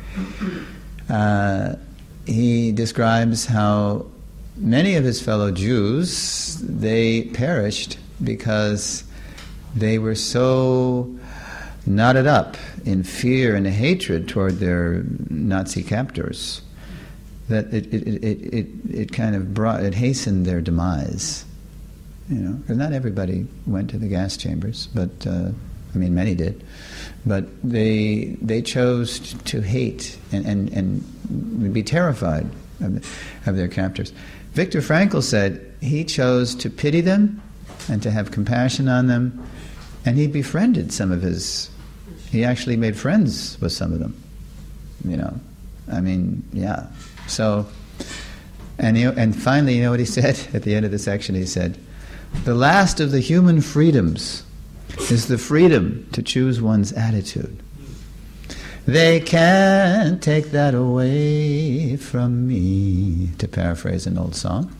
uh, he describes how many of his fellow Jews, they perished because they were so knotted up in fear and hatred toward their Nazi captors that it it, it, it, it kind of brought, it hastened their demise. You know, because not everybody went to the gas chambers, but uh, I mean, many did. But they they chose to hate and, and, and be terrified of, of their captors. Viktor Frankl said he chose to pity them and to have compassion on them and he befriended some of his, he actually made friends with some of them, you know. I mean, yeah. So, and, he, and finally, you know what he said? At the end of the section, he said, the last of the human freedoms is the freedom to choose one's attitude. They can't take that away from me, to paraphrase an old song.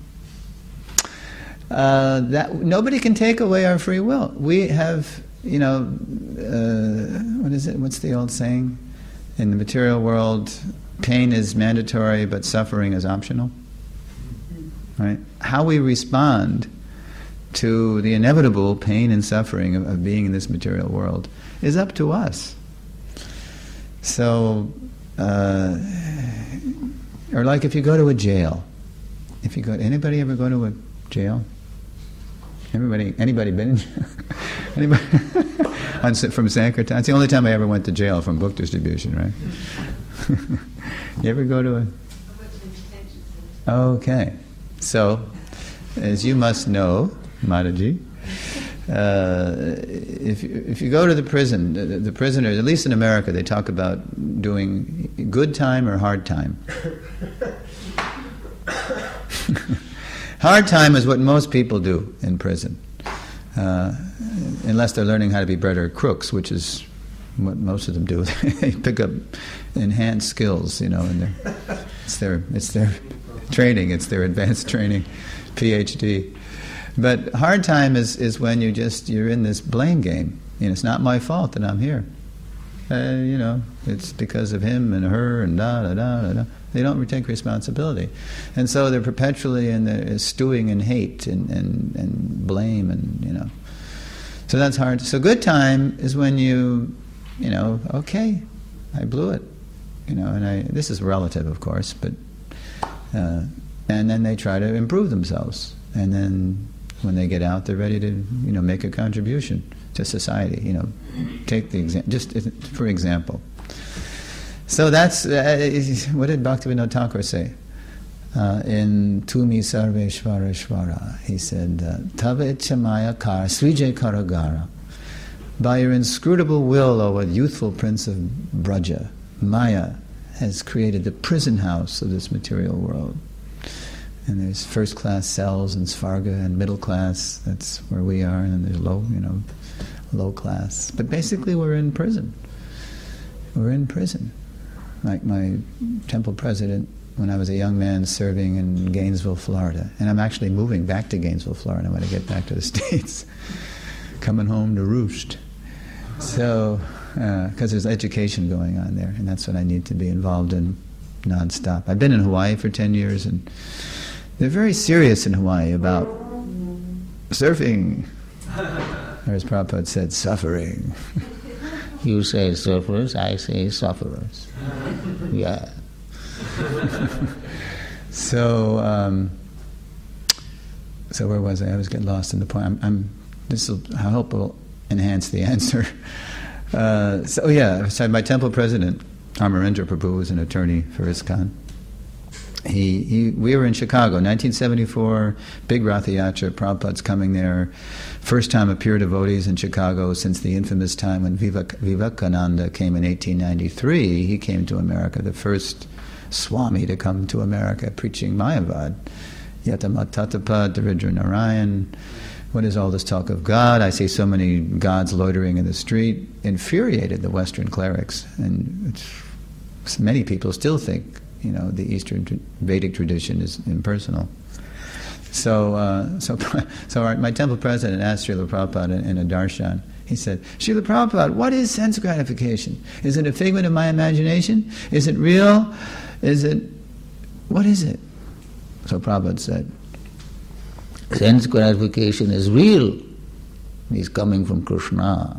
Uh, that nobody can take away our free will. We have, you know, uh, what is it? What's the old saying? In the material world, pain is mandatory, but suffering is optional. Right? How we respond to the inevitable pain and suffering of, of being in this material world is up to us. So, uh, or like if you go to a jail, if you go, anybody ever go to a jail? Everybody, anybody been in jail? Anybody? On, from Sankirtan? It's the only time I ever went to jail from book distribution, right? You ever go to a? Okay, so as you must know, Mataji, uh, if you, if you go to the prison, the, the prisoners, at least in America, they talk about doing good time or hard time. Hard time is what most people do in prison, uh, unless they're learning how to be better crooks, which is what most of them do. They pick up enhanced skills, you know, and their, it's their it's their training, it's their advanced training, P H D. But hard time is, is when you just you're in this blame game. You know, it's not my fault that I'm here. Uh, you know, it's because of him and her and da da da da da. They don't take responsibility, and so they're perpetually in the stewing in hate and, and, and blame, and you know. So that's hard. So good time is when you, you know, okay, I blew it, you know, and I. This is relative, of course, but uh, and then they try to improve themselves, and then when they get out, they're ready to, you know, make a contribution to society. You know, take the example, just for example. So that's, uh, what did Bhaktivinoda Thakur say? Uh, in Tumi Sarveshvara Shvara, he said, Tava Ichha Maya Kara Srijay Karagara. By your inscrutable will, O youthful prince of Braja, Maya has created the prison house of this material world. And there's first class cells in Svarga and middle class, that's where we are, and there's low, you know, low class. But basically we're in prison. We're in prison. Like my temple president, when I was a young man serving in Gainesville, Florida. And I'm actually moving back to Gainesville, Florida when I get back to the States. Coming home to roost. So, because uh, there's education going on there, and that's what I need to be involved in nonstop. I've been in Hawaii for ten years, and they're very serious in Hawaii about surfing. Or as Prabhupada said, suffering. You say surfers, I say sufferers. Yeah. so, um, so where was I? I always get lost in the point. I'm, I'm this will, I hope will enhance the answer. Uh, so yeah, so my temple president, Amarendra Prabhu, was an attorney for ISKCON. He, he, we were in Chicago, nineteen seventy-four, big Ratha Yatra, Prabhupada's coming there. First time of pure devotees in Chicago since the infamous time when Vivek, Vivekananda came in eighteen ninety-three. He came to America, the first Swami to come to America preaching Mayavad. Yatamat Tatapad, Daridra Narayan. What is all this talk of God? I see so many gods loitering in the street. Infuriated the Western clerics. And it's, many people still think, you know, the Eastern Vedic tradition is impersonal. So, uh, so, so our, my temple president asked Srila Prabhupada in, in a darshan. He said, Srila Prabhupada, what is sense gratification? Is it a figment of my imagination? Is it real? Is it, what is it? So Prabhupada said, sense gratification is real. It's coming from Krishna.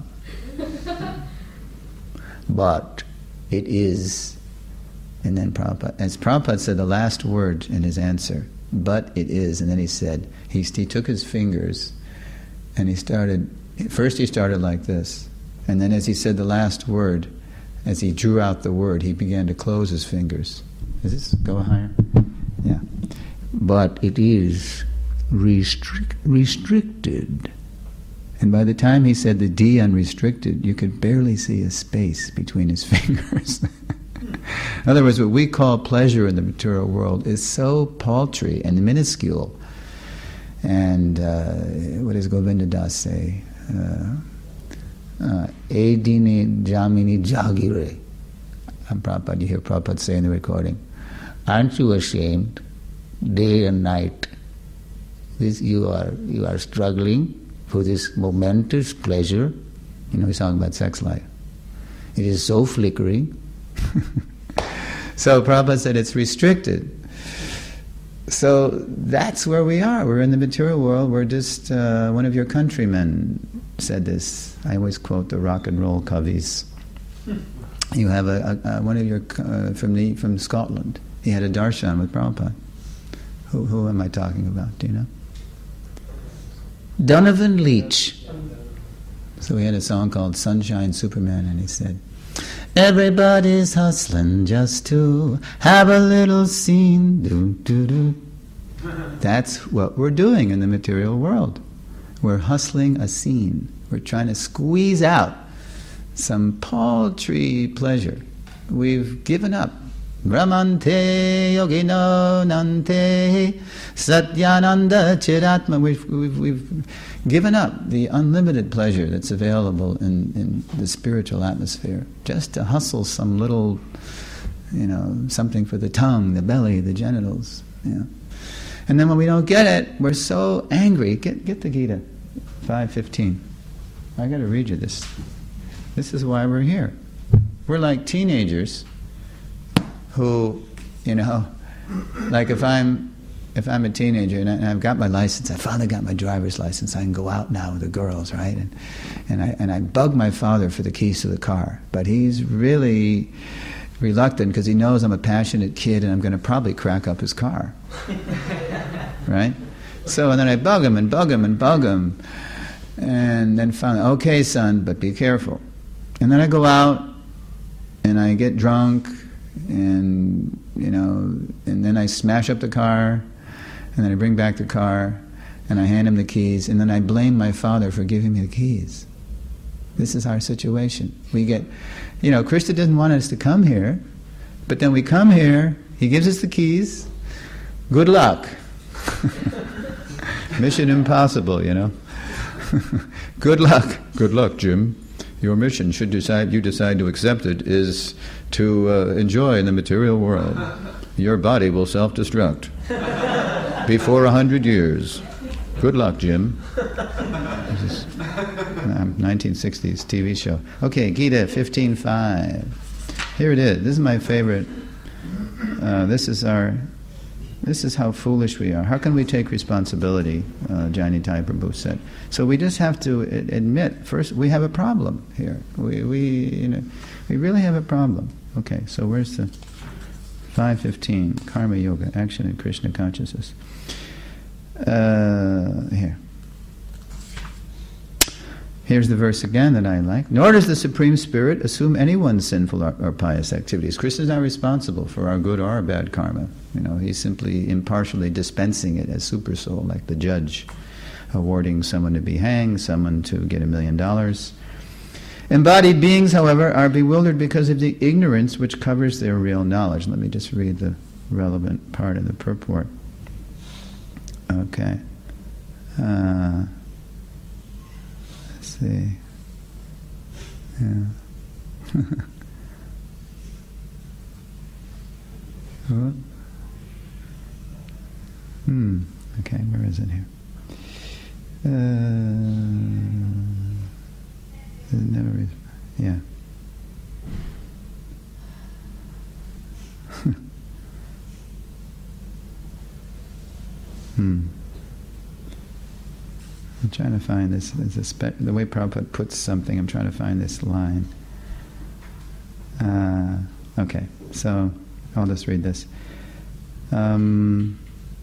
But it is. And then Prabhupada, as Prabhupada said the last word in his answer, but it is, and then he said, he, he took his fingers and he started, first he started like this, and then as he said the last word, as he drew out the word, he began to close his fingers. Does this go higher? Yeah. But it is restric- restricted. And by the time he said the D unrestricted, you could barely see a space between his fingers. In other words, what we call pleasure in the material world is so paltry and minuscule. And uh, what does Govinda Das say? Edini Jamini Jagire. And Prabhupada, you hear Prabhupada say in the recording, aren't you ashamed, day and night, this you are you are struggling for this momentous pleasure? You know, he's talking about sex life. It is so flickering. So Prabhupada said it's restricted. So that's where we are. We're in the material world. We're just, uh, one of your countrymen said this. I always quote the rock and roll kavis. You have a, a, a one of your, uh, from the from Scotland, he had a darshan with Prabhupada. Who, who am I talking about, do you know? Donovan Leitch. So he had a song called Sunshine Superman, and he said, everybody's hustling just to have a little scene. Do, do, do. That's what we're doing in the material world. We're hustling a scene. We're trying to squeeze out some paltry pleasure. We've given up. Brahmante yogino nante satyananda chiratma. We've, we've, we've given up the unlimited pleasure that's available in, in the spiritual atmosphere just to hustle some little, you know, something for the tongue, the belly, the genitals. You know. And then when we don't get it, we're so angry. Get get the Gita, five fifteen. I got to read you this. This is why we're here. We're like teenagers who, you know, like if I'm if I'm a teenager and, I, and I've got my license, I finally got my driver's license, I can go out now with the girls, right? And and I and I bug my father for the keys to the car, but he's really reluctant because he knows I'm a passionate kid and I'm going to probably crack up his car, right? So and then I bug him and bug him and bug him, and then finally, okay, son, but be careful. And then I go out and I get drunk. And, you know, and then I smash up the car, and then I bring back the car, and I hand him the keys, and then I blame my father for giving me the keys. This is our situation. We get, you know, Krishna didn't want us to come here, but then we come here, he gives us the keys, good luck. Mission impossible, you know. Good luck. Good luck, Jim. Your mission, should decide you decide to accept it, is to uh, enjoy in the material world. Your body will self-destruct before a hundred years. Good luck, Jim. This is um, nineteen sixties T V show. Okay, Gita fifteen five. Here it is. This is my favorite. Uh, this is our. This is how foolish we are. How can we take responsibility? Uh, Jnana Prabhu said. So we just have to admit first we have a problem here. We we you know we really have a problem. Okay, so where's the five fifteen Karma Yoga, action in Krishna consciousness? Uh, here. Here's the verse again that I like. Nor does the Supreme Spirit assume anyone's sinful or, or pious activities. Krishna is not responsible for our good or our bad karma. You know, he's simply impartially dispensing it as super soul, like the judge awarding someone to be hanged, someone to get a million dollars. Embodied beings, however, are bewildered because of the ignorance which covers their real knowledge. Let me just read the relevant part of the purport. Okay. Uh, let's see. Yeah. What? Hmm. Okay, where is it here? Uh, it never is. Yeah. hmm. I'm trying to find this. There's a spe- the way Prabhupada puts something. I'm trying to find this line. Uh, okay, so I'll just read this. Um,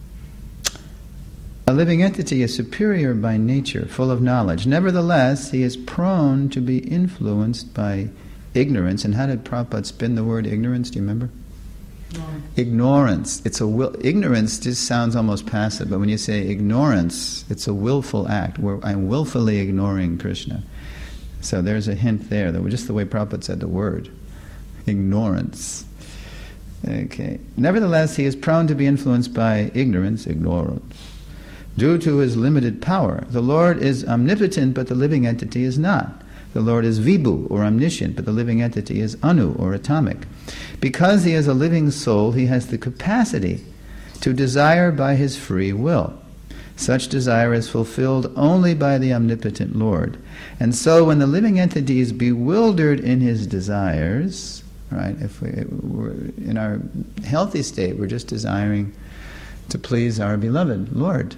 A living entity is superior by nature, full of knowledge. Nevertheless, he is prone to be influenced by ignorance. And how did Prabhupada spin the word ignorance? Do you remember? Ignorance. It's a will. Ignorance just sounds almost passive, but when you say ignorance, it's a willful act where I'm willfully ignoring Krishna. So there's a hint there, that just the way Prabhupada said the word, ignorance. Okay. Nevertheless, he is prone to be influenced by ignorance, ignorance, due to his limited power. The Lord is omnipotent, but the living entity is not. The Lord is Vibhu, or omniscient, but the living entity is Anu, or atomic. Because he is a living soul, he has the capacity to desire by his free will. Such desire is fulfilled only by the omnipotent Lord. And so when the living entity is bewildered in his desires, right, if we, we're in our healthy state, we're just desiring to please our beloved Lord,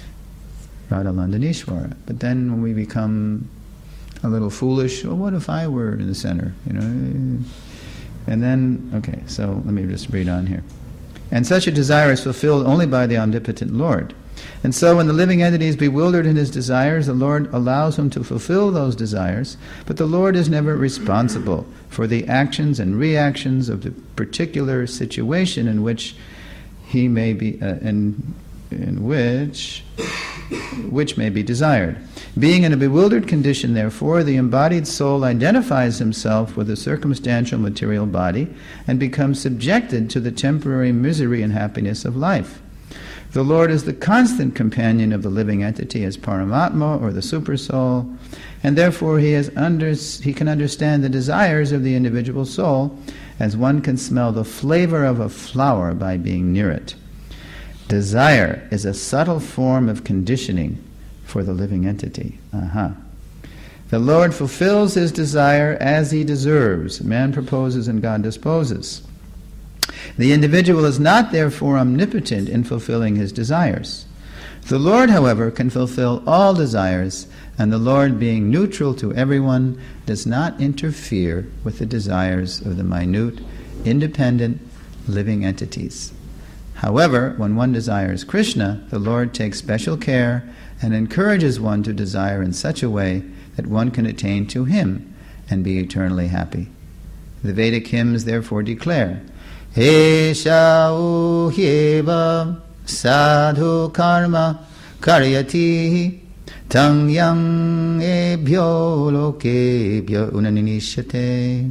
Radhalandanishwara. But then when we become a little foolish, well, what if I were in the center, you know? And then, okay, so let me just read on here. And such a desire is fulfilled only by the omnipotent Lord. And so when the living entity is bewildered in his desires, the Lord allows him to fulfill those desires, but the Lord is never responsible for the actions and reactions of the particular situation in which he may be, uh, in, in which, which may be desired. Being in a bewildered condition, therefore, the embodied soul identifies himself with the circumstantial material body and becomes subjected to the temporary misery and happiness of life. The Lord is the constant companion of the living entity as Paramatma, or the Supersoul, and therefore he, has under, he can understand the desires of the individual soul as one can smell the flavor of a flower by being near it. Desire is a subtle form of conditioning for the living entity. Uh-huh. The Lord fulfills his desire as he deserves. Man proposes and God disposes. The individual is not therefore omnipotent in fulfilling his desires. The Lord, however, can fulfill all desires, and the Lord, being neutral to everyone, does not interfere with the desires of the minute, independent, living entities. However, when one desires Krishna, the Lord takes special care and encourages one to desire in such a way that one can attain to him and be eternally happy. The Vedic hymns therefore declare, Esha uhyeva sadhu karma karyati tang yang ebhyo lokebhyo unaninishate.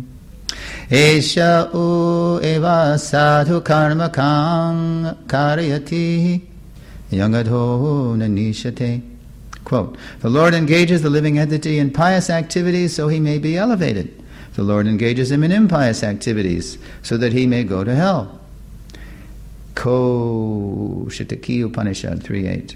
Esha u eva sadhu karma kang karyati yangadho nanishate. Quote, the Lord engages the living entity in pious activities so he may be elevated. The Lord engages him in impious activities so that he may go to hell. Ko Shitaki Upanishad three eight.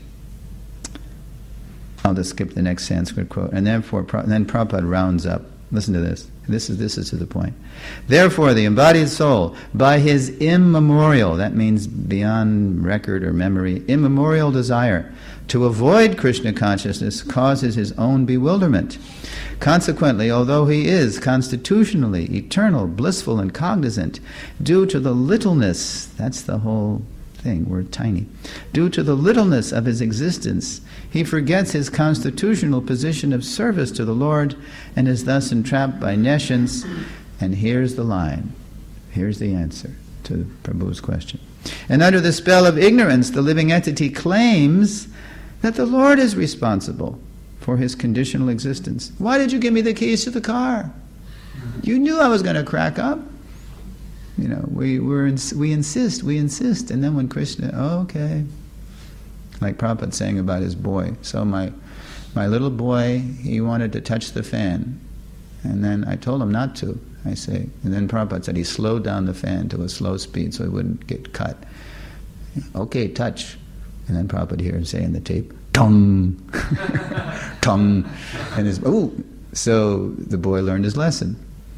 I'll just skip the next Sanskrit quote. And therefore, and then Prabhupada rounds up. Listen to this. This is, this is to the point. Therefore, the embodied soul, by his immemorial, that means beyond record or memory, immemorial desire to avoid Krishna consciousness, causes his own bewilderment. Consequently, although he is constitutionally eternal, blissful, and cognizant, due to the littleness, that's the whole thing, we're tiny, due to the littleness of his existence, he forgets his constitutional position of service to the Lord and is thus entrapped by nescience. And here's the line, here's the answer to Prabhu's question. And under the spell of ignorance, the living entity claims that the Lord is responsible for his conditional existence. Why did you give me the keys to the car? You knew I was going to crack up. You know, we we're ins- we insist, we insist, and then when Krishna, oh, okay, like Prabhupada saying about his boy. So my my little boy, he wanted to touch the fan, and then I told him not to. I say, and then Prabhupada said he slowed down the fan to a slow speed so he wouldn't get cut. Okay, touch. And then Prabhupada hear him say in the tape, tongue, tongue, and his, ooh. So the boy learned his lesson.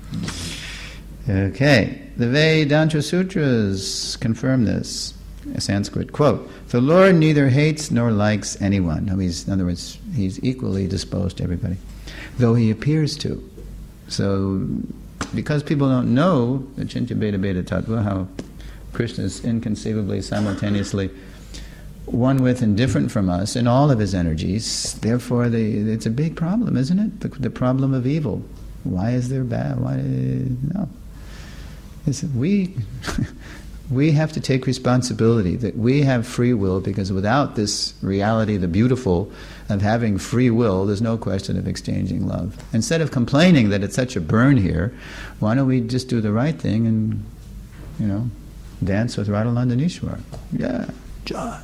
Okay, the Vedanta Sutras confirm this. A Sanskrit quote, the Lord neither hates nor likes anyone. No, he's, in other words, he's equally disposed to everybody, though he appears to. So, because people don't know the Chintya Bheda Bheda Tattva, how Krishna is inconceivably, simultaneously one with and different from us in all of his energies, therefore the, it's a big problem, isn't it? The, the problem of evil. Why is there bad? Why? No. It's, we We have to take responsibility that we have free will, because without this reality, the beautiful of having free will, there's no question of exchanging love. Instead of complaining that it's such a burn here, why don't we just do the right thing and, you know, dance with Radhalandanishwar? Yeah, joy.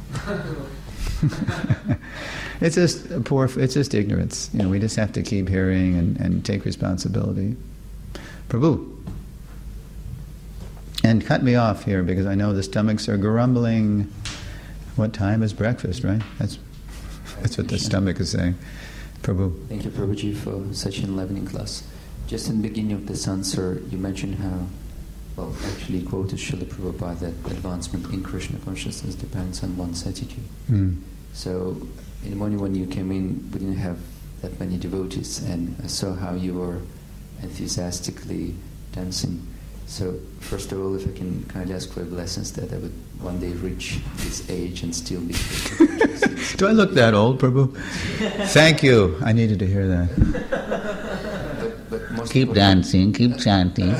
It's just a poor. It's just ignorance. You know, we just have to keep hearing and, and take responsibility. Prabhu. And cut me off here because I know the stomachs are grumbling. What time is breakfast, right? That's that's what the stomach is saying. Prabhu. Thank you, Prabhuji, for such an enlivening class. Just in the beginning of this answer, you mentioned how, well, actually quoted Srila Prabhupada, that advancement in Krishna consciousness depends on one's attitude. Mm. So, in the morning when you came in, we didn't have that many devotees, and I saw how you were enthusiastically dancing. So, first of all, if I can kindly ask for blessings that I would one day reach this age and still be Krishna. Do I look that old, Prabhu? Thank you. I needed to hear that. But, but most Keep dancing, keep chanting.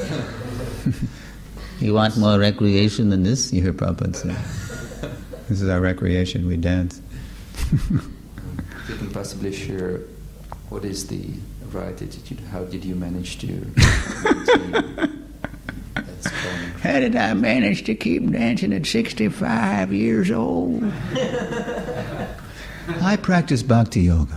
You want more recreation than this? You hear Prabhupada say. This is our recreation, we dance. If you can possibly share what is the right attitude, how did you manage to maintain that strong? How did I manage to keep dancing at sixty-five years old? I practice bhakti yoga.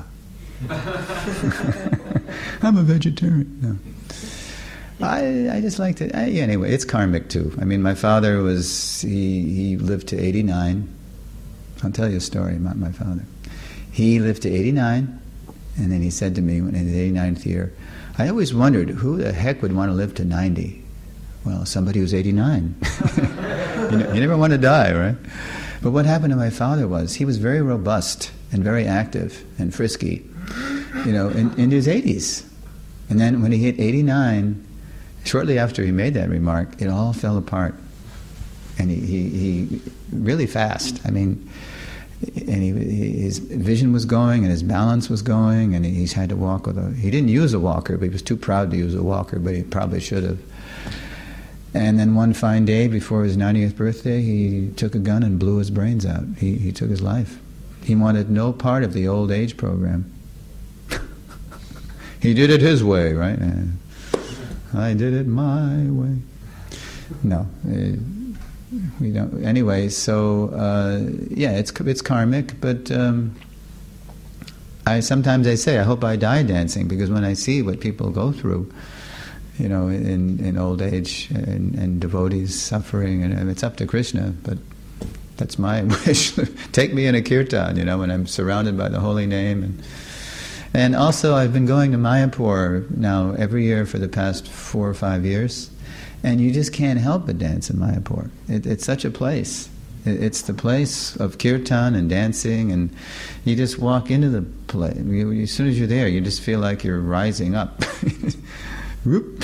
I'm a vegetarian. No. I, I just like to, I, anyway, it's karmic too. I mean, my father was, he, he lived to eighty-nine. I'll tell you a story about my father. He lived to eighty-nine, and then he said to me in his eighty-ninth year, I always wondered who the heck would want to live to ninety? Well, somebody who's eighty-nine. you, know, you never want to die, right? But what happened to my father was, he was very robust and very active and frisky, you know, in, in his eighties. And then when he hit eighty-nine, shortly after he made that remark, it all fell apart. And he, he, he really fast. I mean, and he, his vision was going, and his balance was going, and he's had to walk with a... He didn't use a walker, but he was too proud to use a walker, but he probably should have. And then one fine day before his ninetieth birthday, he took a gun and blew his brains out. He, he took his life. He wanted no part of the old age program. He did it his way, right? I did it my way. No, uh, we don't. Anyway, so uh, yeah, it's it's karmic. But um, I sometimes I say I hope I die dancing, because when I see what people go through, you know, in, in old age and, and devotees suffering, and it's up to Krishna. But that's my wish. Take me in a kirtan, you know, when I'm surrounded by the holy name. And and also I've been going to Mayapur now every year for the past four or five years, and you just can't help but dance in Mayapur. It, it's such a place. It, it's the place of kirtan and dancing, and you just walk into the place. You, as soon as you're there, you just feel like you're rising up. Whoop.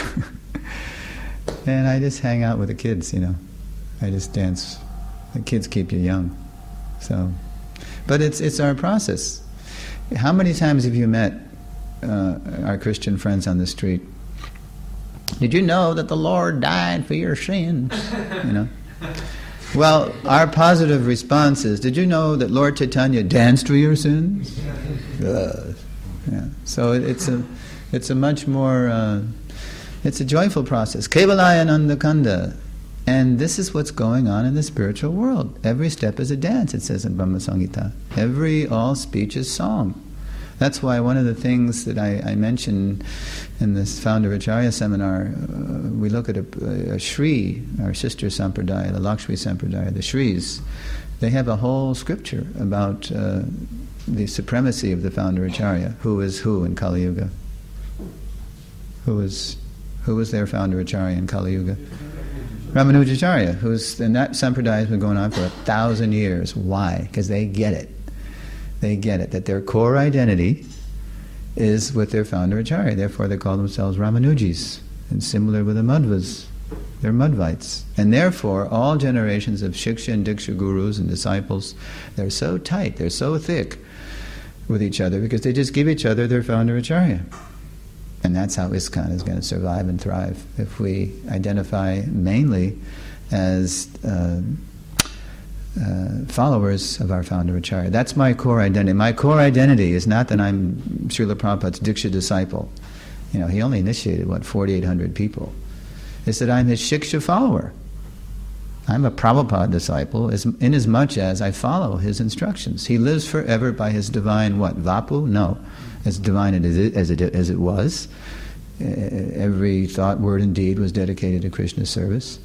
And I just hang out with the kids, you know. I just dance. The kids keep you young. So, but it's it's our process. How many times have you met uh, our Christian friends on the street? Did you know that the Lord died for your sins? You know. Well, our positive response is, did you know that Lord Chaitanya danced for your sins? Uh, yeah. So it, it's a it's a much more uh, it's a joyful process. Kevalaya Nanda Kanda. And this is what's going on in the spiritual world. Every step is a dance, it says in Brahma Samhita. Every, all speech is song. That's why one of the things that I, I mentioned in this Founder Acharya seminar, uh, we look at a, a Shri, our sister Sampradaya, the Lakshmi Sampradaya, the Shris. They have a whole scripture about uh, the supremacy of the Founder Acharya. Who is who in Kali Yuga? Who is, who is their Founder Acharya in Kali Yuga? Ramanujacharya, who's, and that sampradaya has been going on for a thousand years. Why? Because they get it. They get it, that their core identity is with their founder Acharya. Therefore they call themselves Ramanujis. And similar with the Madhvas. They're Madhvites. And therefore all generations of Shiksha and Diksha gurus and disciples, they're so tight, they're so thick with each other, because they just give each other their founder Acharya. And that's how ISKCON is going to survive and thrive, if we identify mainly as uh, uh, followers of our founder Acharya. That's my core identity. My core identity is not that I'm Srila Prabhupada's Diksha disciple. You know, he only initiated, what, forty-eight hundred people. It's that I'm his Shiksha follower. I'm a Prabhupada disciple as, in as much as I follow his instructions. He lives forever by his divine, what, Vapu? No. As divine as it, as it, as it was. Every thought, word, and deed was dedicated to Krishna's service.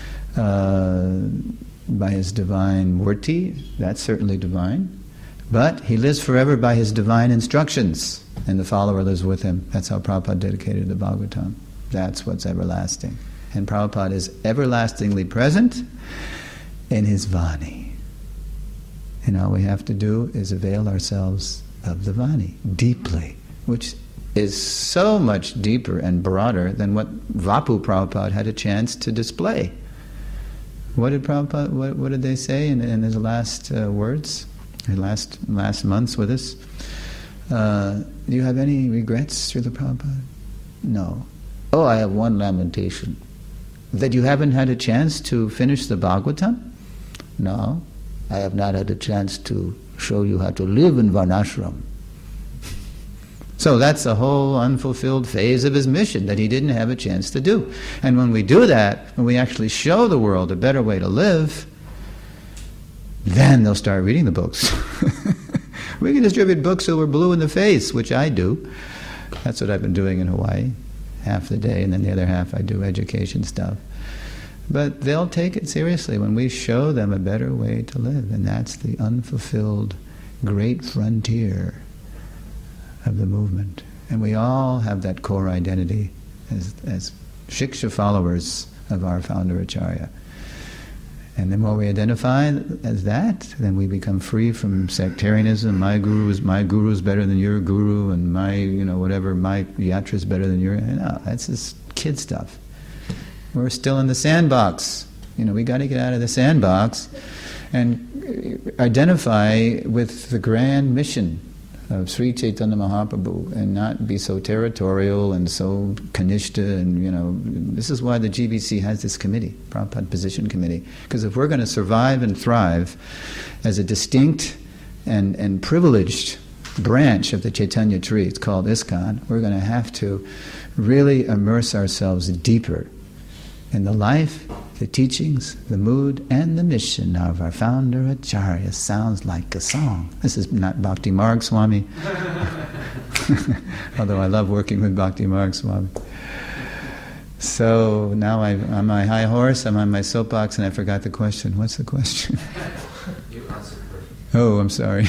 Uh, by his divine Murti, that's certainly divine. But he lives forever by his divine instructions, and the follower lives with him. That's how Prabhupada dedicated the Bhagavatam. That's what's everlasting. And Prabhupada is everlastingly present in his Vani. And all we have to do is avail ourselves of the Vani deeply, which is so much deeper and broader than what Vapu Prabhupada had a chance to display. What did Prabhupada, what, what did they say in, in his last uh, words, his last last months with us? Uh, do you have any regrets, Srila Prabhupada? No. Oh, I have one lamentation. That you haven't had a chance to finish the Bhagavatam? No. I have not had a chance to show you how to live in Varnashram. So that's a whole unfulfilled phase of his mission that he didn't have a chance to do. And when we do that, when we actually show the world a better way to live, then they'll start reading the books. We can distribute books till we're blue in the face, which I do. That's what I've been doing in Hawaii, half the day, and then the other half I do education stuff. But they'll take it seriously when we show them a better way to live, and that's the unfulfilled great frontier of the movement. And we all have that core identity as, as Shiksha followers of our founder Acharya. And the more we identify as that, then we become free from sectarianism. My guru is my guru is better than your guru, and my, you know, whatever, my yatra is better than your. No, that's just kid stuff. We're still in the sandbox. You know, we got to get out of the sandbox and identify with the grand mission of Sri Chaitanya Mahaprabhu, and not be so territorial and so kanishta. And, you know, this is why the G B C has this committee, Prabhupada Position Committee. Because if we're going to survive and thrive as a distinct and, and privileged branch of the Chaitanya tree, it's called ISKCON, we're going to have to really immerse ourselves deeper in the life, the teachings, the mood, and the mission of our founder Acharya. Sounds like a song. This is not Bhakti Marg Swami, although I love working with Bhakti Marg Swami. So now I'm on my high horse, I'm on my soapbox, and I forgot the question. What's the question? You answered perfectly. Oh, I'm sorry.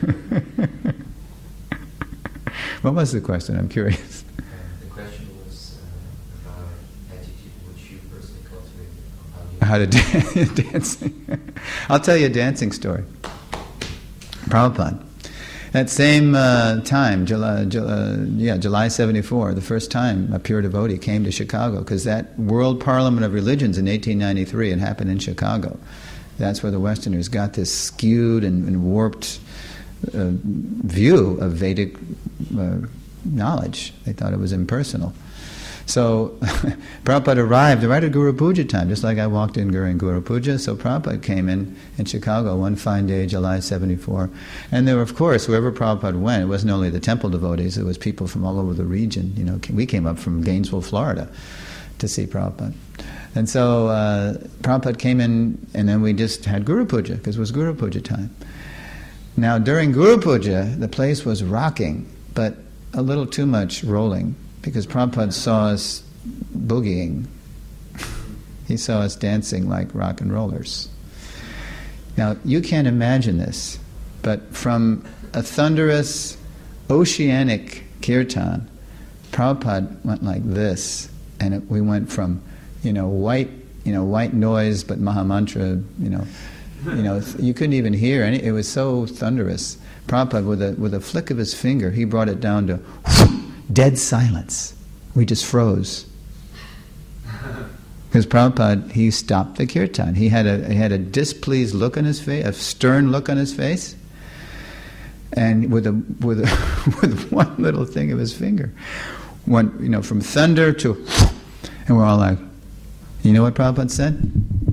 What was the question? I'm curious. Uh, the question was uh, about attitude which you personally cultivated. How to da- dancing. I'll tell you a dancing story. Prabhupada. That same uh, time, July, July, yeah, July seventy-four, the first time a pure devotee came to Chicago, because that World Parliament of Religions in eighteen ninety-three had happened in Chicago. That's where the Westerners got this skewed and, and warped uh, view of Vedic uh, knowledge. They thought it was impersonal. So Prabhupada arrived right at Guru Puja time, just like I walked in during Guru Puja. So Prabhupada came in in Chicago one fine day, July seventy-four. And there were, of course, wherever Prabhupada went, it wasn't only the temple devotees, it was people from all over the region. You know, we came up from Gainesville, Florida, to see Prabhupada. And so uh, Prabhupada came in, and then we just had Guru Puja, because it was Guru Puja time. Now, during Guru Puja, the place was rocking, but a little too much rolling, because Prabhupada saw us boogieing. He saw us dancing like rock and rollers. Now, you can't imagine this, but from a thunderous, oceanic kirtan, Prabhupada went like this, and it, we went from, you know, white, you know, white noise, but Mahamantra, you know, you know, you couldn't even hear any. It was so thunderous. Prabhupada, with a with a flick of his finger, he brought it down to dead silence. We just froze. Because Prabhupada, he stopped the kirtan. He had a he had a displeased look on his face, a stern look on his face, and with a with a, with one little thing of his finger, went, you know, from thunder to, and we're all like, you know what Prabhupada said?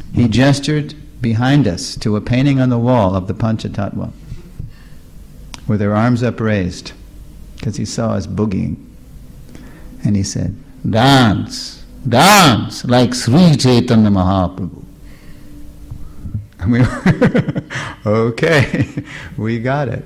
he gestured behind us to a painting on the wall of the Panchatattva, with their arms upraised, because he saw us boogieing. And he said, "Dance, dance like Sri Chaitanya Mahaprabhu." And we were, okay, we got it.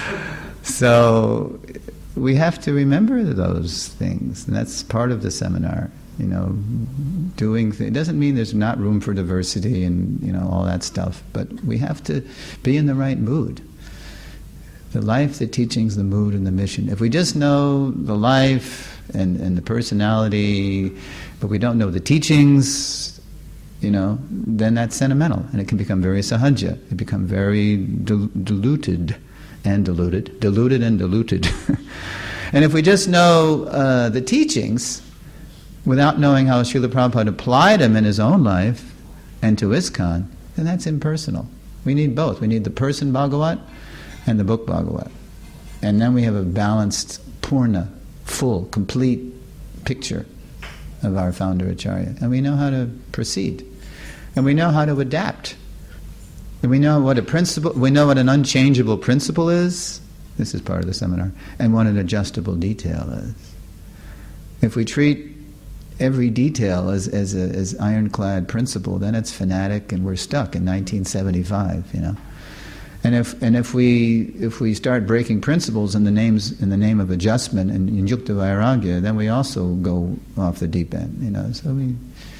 So we have to remember those things, and that's part of the seminar. You know, doing th- it doesn't mean there's not room for diversity and, you know, all that stuff, but we have to be in the right mood. The life, the teachings, the mood, and the mission. If we just know the life and, and the personality, but we don't know the teachings, you know, then that's sentimental, and it can become very sahaja. It become very dil- diluted and diluted, diluted and diluted. And if we just know uh, the teachings, without knowing how Srila Prabhupada applied them in his own life and to ISKCON, then that's impersonal. We need both. We need the person Bhagavat and the book Bhagavat. And then we have a balanced, purna, full, complete picture of our founder Acharya. And we know how to proceed. And we know how to adapt. And we know what a principle, we know what an unchangeable principle is. This is part of the seminar. And what an adjustable detail is. If we treat every detail as as a as ironclad principle, then it's fanatic, and we're stuck in nineteen seventy-five. You know, and if and if we if we start breaking principles in the names in the name of adjustment and in yukta vairagya, then we also go off the deep end. You know, so we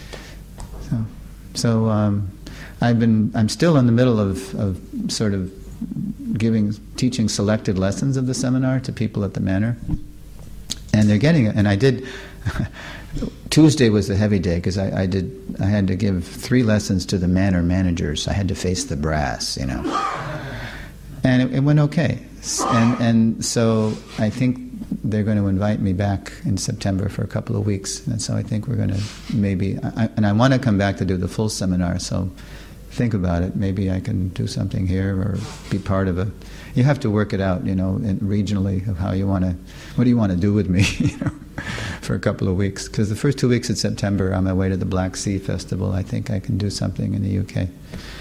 so so um, I've been I'm still in the middle of of sort of giving teaching selected lessons of the seminar to people at the manor, and they're getting it. And I did. Tuesday was the heavy day because I, I did. I had to give three lessons to the manor managers. I had to face the brass, you know, and it, it went okay. And and so I think they're going to invite me back in September for a couple of weeks, and so I think we're going to maybe. I, and I want to come back to do the full seminar. So think about it. Maybe I can do something here or be part of a. You have to work it out, you know, in, regionally of how you want to. What do you want to do with me, you know? For a couple of weeks, because the first two weeks in September I'm away to the Black Sea Festival. I think I can do something in the U K.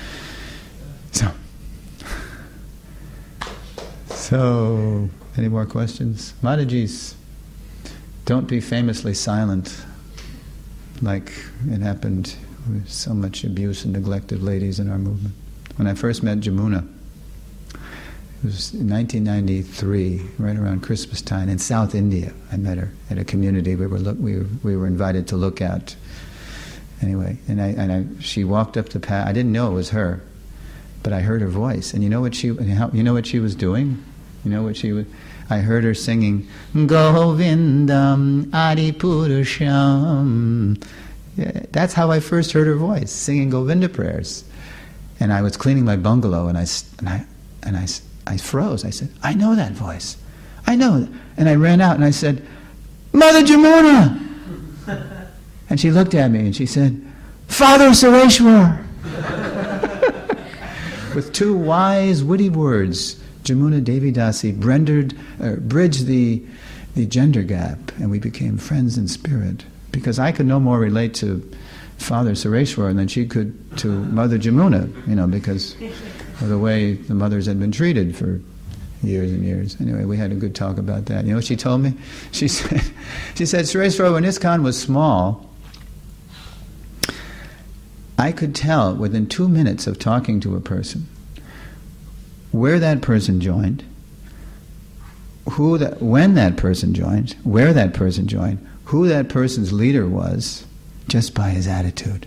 So, so any more questions? Madhajis, don't be famously silent, like it happened with so much abuse and neglect of ladies in our movement. When I first met Jamuna, it was in nineteen ninety-three, right around Christmas time, in South India. I met her at a community we were look, we were, we were invited to look at. Anyway, and I and I she walked up the path. I didn't know it was her, but I heard her voice. And you know what she you know what she was doing? You know what she was? I heard her singing Govindam Adipurusham. Yeah, that's how I first heard her voice, singing Govinda prayers. And I was cleaning my bungalow, and I and I and I. I froze. I said, "I know that voice. I know it." And I ran out and I said, "Mother Jamuna!" And she looked at me and she said, "Father Sureshwar!" With two wise, witty words, Jamuna Devi Dasi brendered, uh, bridged the, the gender gap, and we became friends in spirit. Because I could no more relate to Father Sureshwar than she could to Mother Jamuna, you know, because of the way the mothers had been treated for years and years. Anyway, we had a good talk about that. You know what she told me? She said, she said, Sureshwar, when ISKCON was small, I could tell within two minutes of talking to a person where that person joined, who that, when that person joined, where that person joined, who that person's leader was, just by his attitude.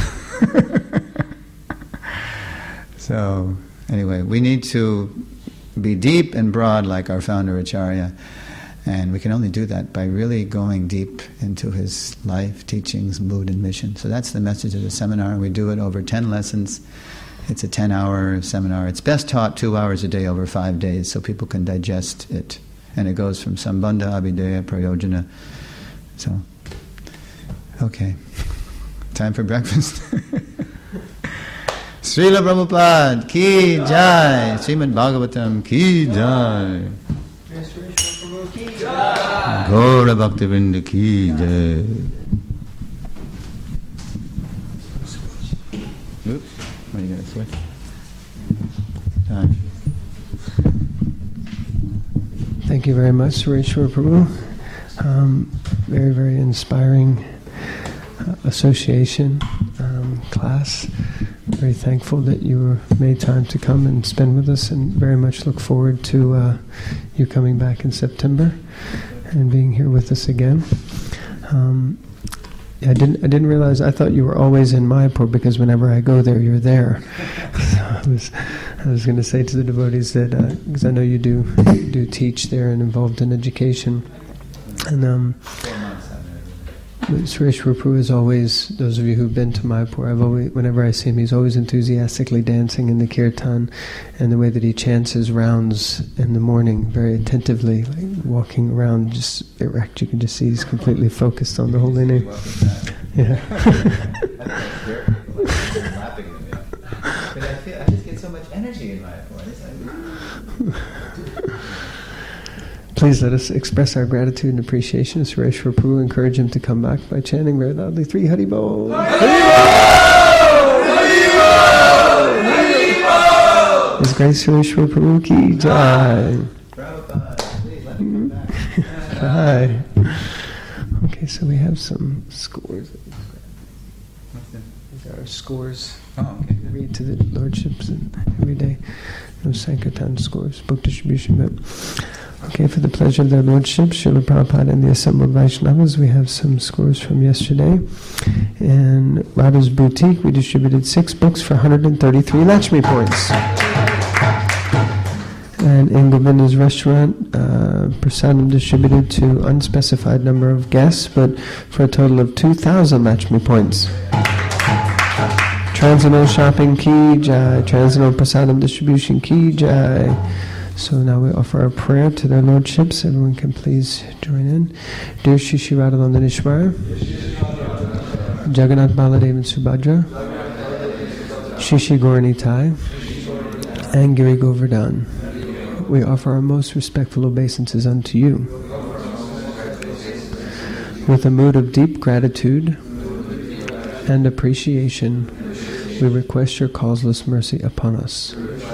So, anyway, we need to be deep and broad like our founder Acharya, and we can only do that by really going deep into his life, teachings, mood, and mission. So that's the message of the seminar. We do it over ten lessons. It's a ten-hour seminar. It's best taught two hours a day over five days so people can digest it. And it goes from Sambandha, Abhideya, Prayojana. So, okay. Time for breakfast. Srila Prabhupada ki jai. Srimad Bhagavatam ki jai. Gaura Bhaktivinoda ki jai. with. Done. Thank you very much, Sureshwar Prabhu. Um, very, very inspiring uh, association, um, class. Very thankful that you made time to come and spend with us, and very much look forward to uh, you coming back in September and being here with us again. Um, I didn't. I didn't realize. I thought you were always in Mayapur, because whenever I go there, you're there. So I was. I was going to say to the devotees that because uh, I know you do you do teach there and involved in education, and um, Sureshwar Prabhu is always. Those of you who've been to Mayapur, I've always. Whenever I see him, he's always enthusiastically dancing in the kirtan, and the way that he chants his rounds in the morning, very attentively, like walking around, just erect. You can just see he's completely focused on the holy name. Yeah. But I feel I just get so much energy in my voice. Please let us express our gratitude and appreciation to Sureshwar Prabhu. Encourage him to come back by chanting very loudly three Hari Bol. His Grace Sureshwar Prabhu ki jai. Prabhupada, please let me come back. Hi. Okay, so we have some scores. These are our scores. Oh, okay. We read to the lordships and every day. No Sankirtan scores, book distribution. But okay, for the pleasure of their lordships, Srila Prabhupada and the assembled Vaishnavas, we have some scores from yesterday. In Radha's Boutique, we distributed six books for one hundred thirty-three Lakshmi points. And in Govinda's restaurant, uh, prasadam distributed to unspecified number of guests, but for a total of two thousand Lakshmi points. Transcendental shopping ki jai, transcendental prasadam distribution ki jai. So now we offer our prayer to their lordships. Everyone can please join in. Dear Shishi Radhananda Nishmar, Jagannath Baladev and Subhadra, Shishi Gauranitai, and Giri Govardhan, we offer our most respectful obeisances unto you. With a mood of deep gratitude and appreciation, we request your causeless mercy upon us.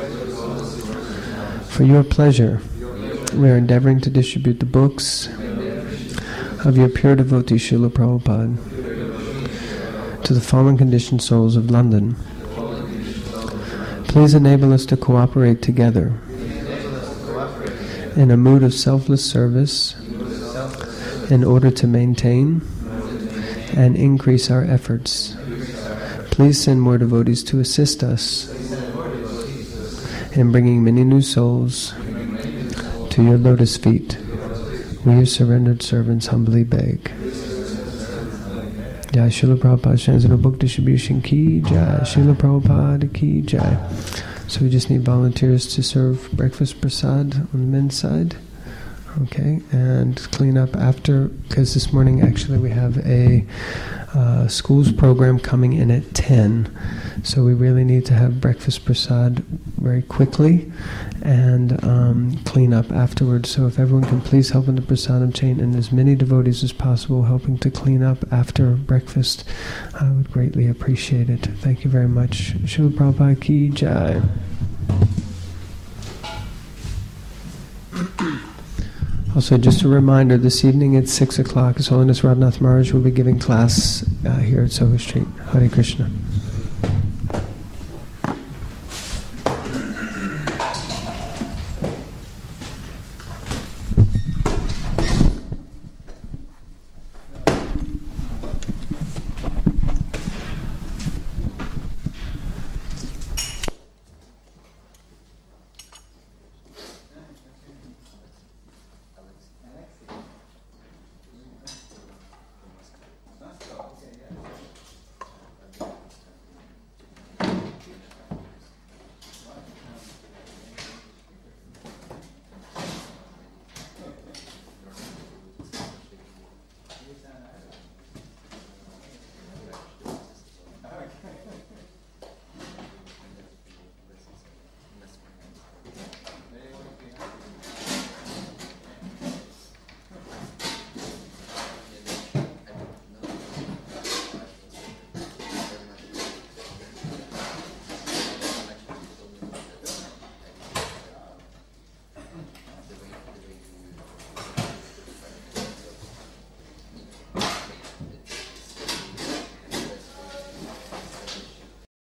For your pleasure, we are endeavoring to distribute the books of your pure devotee Srila Prabhupada to the fallen conditioned souls of London. Please enable us to cooperate together in a mood of selfless service in order to maintain and increase our efforts. Please send more devotees to assist us in bringing many new souls to your lotus feet. We, your surrendered servants, humbly beg. Jai Srila Prabhupada Transcendental Book Distribution ki jai. Srila Prabhupada ki jai. So we just need volunteers to serve breakfast prasad on the men's side. Okay, and clean up after, because this morning actually we have a uh, schools program coming in at ten, so we really need to have breakfast prasad very quickly and um, clean up afterwards. So if everyone can please help in the prasadam chain, and as many devotees as possible helping to clean up after breakfast, I would greatly appreciate it. Thank you very much. Srila Prabhupada ki jai. Also, just a reminder, this evening at six o'clock, His Holiness Radhanath Maharaj will be giving class uh, here at Soho Street. Hare Krishna.